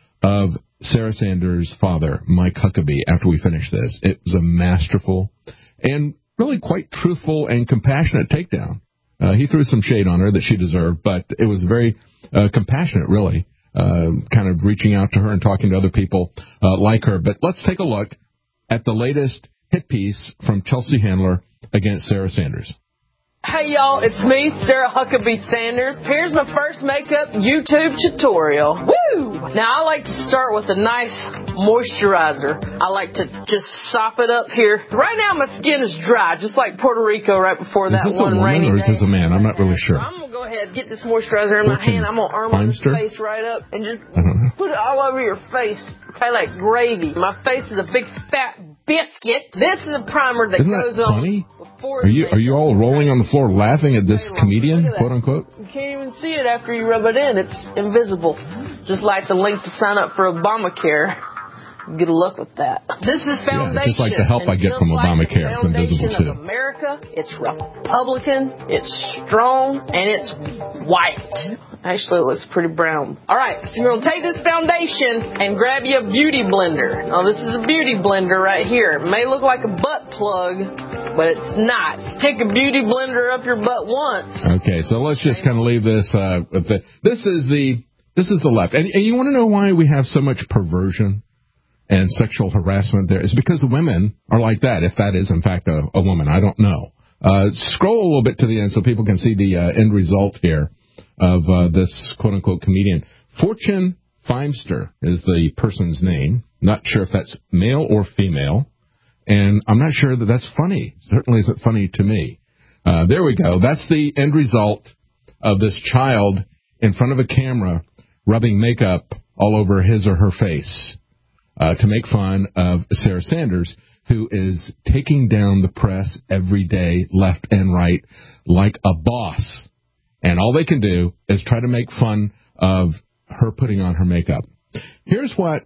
of Sarah Sanders' father, Mike Huckabee, after we finish this. It was a masterful and really quite truthful and compassionate takedown. Uh, he threw some shade on her that she deserved, but it was very uh, compassionate, really, uh, kind of reaching out to her and talking to other people uh, like her. But let's take a look at the latest hit piece from Chelsea Handler against Sarah Sanders. Hey y'all, it's me, Sarah Huckabee Sanders. Here's my first makeup YouTube tutorial. Woo! Now I like to start with a nice moisturizer. I like to just sop it up here. Right now my skin is dry, just like Puerto Rico right before that one one rainy day. Is this a woman or is this a man? I'm not really sure. I'm gonna go ahead and get this moisturizer in my hand. I'm gonna arm this face right up and just put it all over your face, okay, like gravy. My face is a big fat biscuit. This is a primer that Isn't goes that on. Funny? Are you are you all rolling on the floor laughing at this comedian, quote unquote? You can't even see it after you rub it in. It's invisible. Just like the link to sign up for Obamacare. Get a look at that. This is foundation. Yeah, just like the help I get from like Obamacare. It's invisible too. Of America, it's Republican, it's strong, and it's white. Actually, it looks pretty brown. All right, so you're going to take this foundation and grab you a beauty blender. Now, this is a beauty blender right here. It may look like a butt plug, but it's not. Stick a beauty blender up your butt once. Okay, so let's just kind of leave this. Uh, with the, this is the this is the left, and, and you want to know why we have so much perversion and sexual harassment there? It's because the women are like that. If that is in fact a, a woman, I don't know. Uh, scroll a little bit to the end so people can see the uh, end result here of uh, this quote-unquote comedian. Fortune Feimster is the person's name. Not sure if that's male or female. And I'm not sure that that's funny. It certainly isn't funny to me. Uh, there we go. That's the end result of this child in front of a camera rubbing makeup all over his or her face uh, to make fun of Sarah Sanders, who is taking down the press every day, left and right, like a boss. And all they can do is try to make fun of her putting on her makeup. Here's what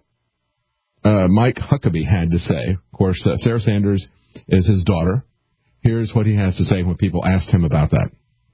uh, Mike Huckabee had to say. Of course, uh, Sarah Sanders is his daughter. Here's what he has to say when people asked him about that.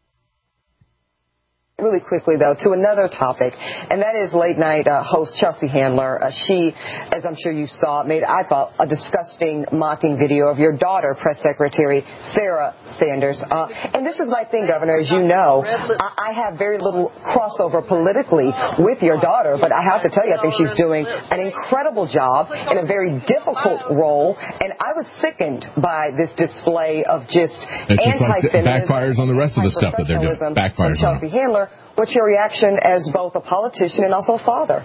Really quickly, though, to another topic, and that is late-night uh, host Chelsea Handler. Uh, she, as I'm sure you saw, made, I thought, a disgusting, mocking video of your daughter, Press Secretary Sarah Sanders. Uh, and this is my thing, Governor. As you know, I, I have very little crossover politically with your daughter, but I have to tell you, I think she's doing an incredible job in a very difficult role, and I was sickened by this display of just anti-feminism. It backfires on the rest of the stuff that they're doing. Backfires on Chelsea Handler. What's your reaction as both a politician and also a father?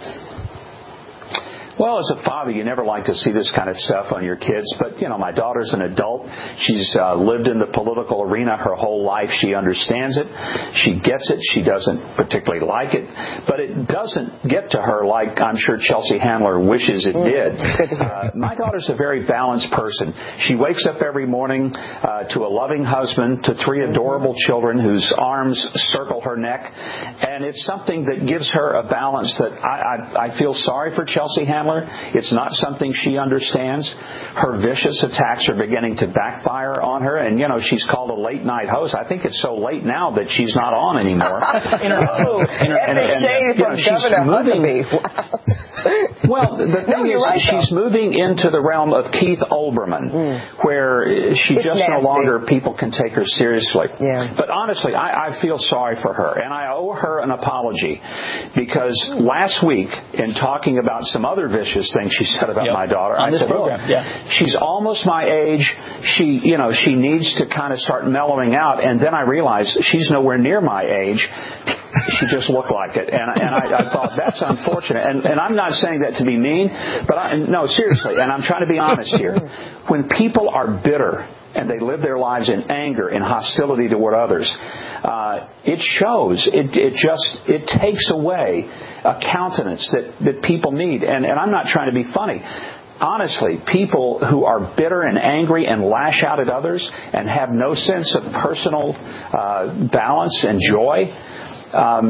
Well, as a father, you never like to see this kind of stuff on your kids. But, you know, my daughter's an adult. She's uh, lived in the political arena her whole life. She understands it. She gets it. She doesn't particularly like it. But it doesn't get to her like I'm sure Chelsea Handler wishes it did. Uh, my daughter's a very balanced person. She wakes up every morning uh, to a loving husband, to three adorable children whose arms circle her neck. And it's something that gives her a balance that I, I, I feel sorry for Chelsea Handler. It's not something she understands. Her vicious attacks are beginning to backfire on her. And, you know, she's called a late-night host. I think it's so late now that she's not on anymore. in her, oh, in her, and, and, shade from you know, Governor moving, Huckabee. Well, the thing no, is, right, she's though. moving into the realm of Keith Olbermann, mm. where she it's just nasty. no longer, people can take her seriously. Yeah. But honestly, I, I feel sorry for her, and I owe her an apology, because last week, in talking about some other vicious things she said about yep. my daughter, On I this said, program. look, yeah. she's almost my age. She, you know, she needs to kind of start mellowing out. And then I realized she's nowhere near my age. She just looked like it. And, and I, I thought, that's unfortunate. And, and I'm not saying that to be mean, but I, no, seriously, and I'm trying to be honest here. When people are bitter and they live their lives in anger and hostility toward others, uh, it shows. It, it just, it takes away a countenance that, that people need. And, and I'm not trying to be funny. Honestly, people who are bitter and angry and lash out at others and have no sense of personal uh, balance and joy, um,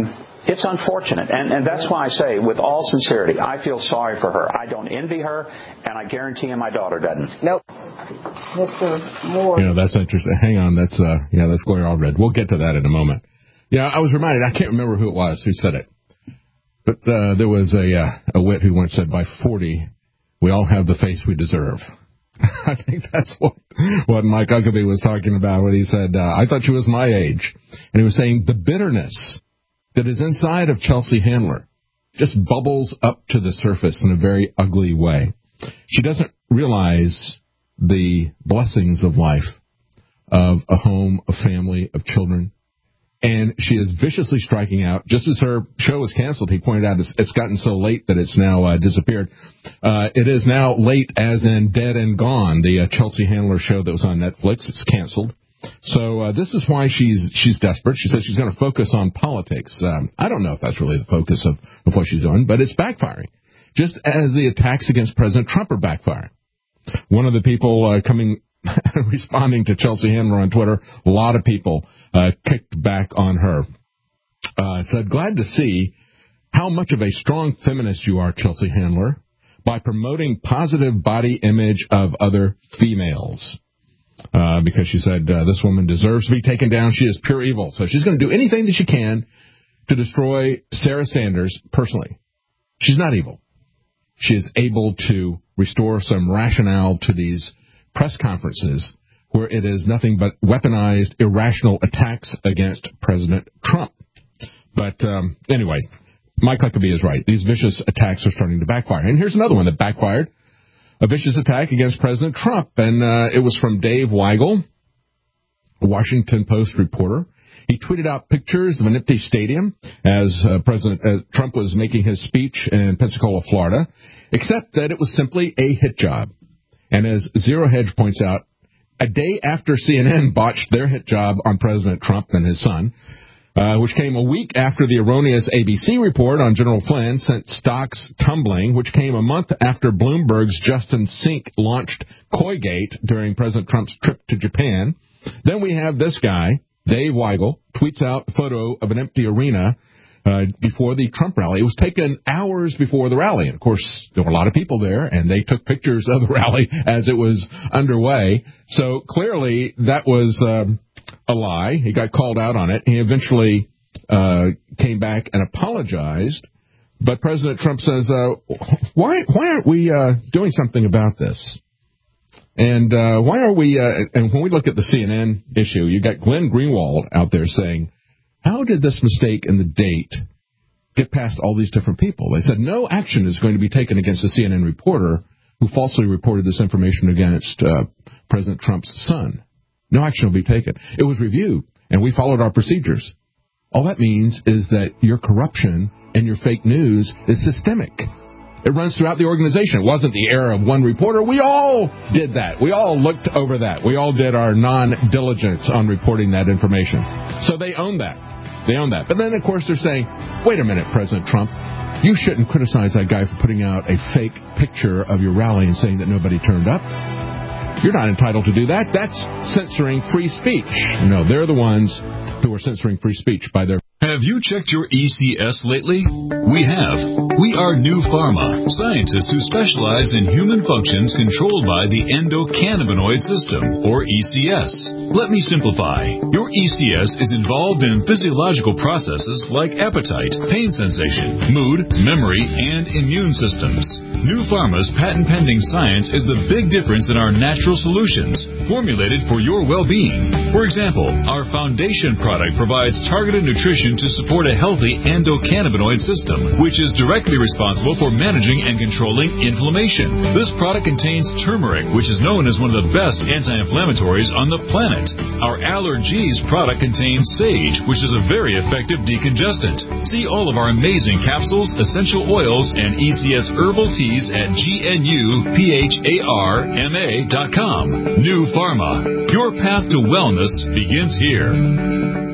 It's unfortunate, and, and that's why I say, with all sincerity, I feel sorry for her. I don't envy her, and I guarantee you my daughter doesn't. Nope. Mister Moore. Yeah, that's interesting. Hang on, that's uh, yeah, that's Gloria Allred. We'll get to that in a moment. Yeah, I was reminded, I can't remember who it was who said it, but uh, there was a uh, a wit who once said, by forty, we all have the face we deserve. I think that's what, what Mike Huckabee was talking about when he said, uh, I thought she was my age. And he was saying the bitterness that is inside of Chelsea Handler just bubbles up to the surface in a very ugly way. She doesn't realize the blessings of life, of a home, a family, of children. And she is viciously striking out. Just as her show was canceled, he pointed out it's, it's gotten so late that it's now uh, disappeared. Uh, it is now late as in dead and gone, the uh, Chelsea Handler show that was on Netflix. It's canceled. So uh, this is why she's she's desperate. She says she's going to focus on politics. Um, I don't know if that's really the focus of, of what she's doing, but it's backfiring, just as the attacks against President Trump are backfiring. One of the people uh, coming... responding to Chelsea Handler on Twitter, a lot of people uh, kicked back on her. Uh, said, glad to see how much of a strong feminist you are, Chelsea Handler, by promoting positive body image of other females. Uh, because she said uh, this woman deserves to be taken down. She is pure evil. So she's going to do anything that she can to destroy Sarah Sanders personally. She's not evil. She is able to restore some rationale to these press conferences where it is nothing but weaponized, irrational attacks against President Trump. But um, anyway, Mike Huckabee is right. These vicious attacks are starting to backfire. And here's another one that backfired, a vicious attack against President Trump. And uh, it was from Dave Weigel, a Washington Post reporter. He tweeted out pictures of an empty stadium as uh, President uh, Trump was making his speech in Pensacola, Florida, except that it was simply a hit job. And as Zero Hedge points out, a day after C N N botched their hit job on President Trump and his son, uh, which came a week after the erroneous A B C report on General Flynn sent stocks tumbling, which came a month after Bloomberg's Justin Sink launched Koigate during President Trump's trip to Japan. Then we have this guy, Dave Weigel, tweets out a photo of an empty arena Uh, before the Trump rally. It was taken hours before the rally. And, of course, there were a lot of people there, and they took pictures of the rally as it was underway. So, clearly, that was um, a lie. He got called out on it. He eventually uh, came back and apologized. But President Trump says, uh, why why aren't we uh, doing something about this? And uh, why are we, uh, and when we look at the C N N issue, you got Glenn Greenwald out there saying, how did this mistake in the date get past all these different people? They said no action is going to be taken against the C N N reporter who falsely reported this information against uh, President Trump's son. No action will be taken. It was reviewed, and we followed our procedures. All that means is that your corruption and your fake news is systemic. It runs throughout the organization. It wasn't the error of one reporter. We all did that. We all looked over that. We all did our non-diligence on reporting that information. So they own that. They own that. But then, of course, they're saying, wait a minute, President Trump, you shouldn't criticize that guy for putting out a fake picture of your rally and saying that nobody turned up. You're not entitled to do that. That's censoring free speech. No, they're the ones who are censoring free speech by their... Have you checked your E C S lately? We have. We are New Pharma, scientists who specialize in human functions controlled by the endocannabinoid system, or E C S. Let me simplify. Your E C S is involved in physiological processes like appetite, pain sensation, mood, memory, and immune systems. New Pharma's patent-pending science is the big difference in our natural solutions, formulated for your well-being. For example, our foundation product provides targeted nutrition to support a healthy endocannabinoid system, which is directly responsible for managing and controlling inflammation. This product contains turmeric, which is known as one of the best anti-inflammatories on the planet. Our Allergies product contains sage, which is a very effective decongestant. See all of our amazing capsules, essential oils, and E C S herbal teas at G N U P H A R M A dot com. New Pharma. Your path to wellness begins here.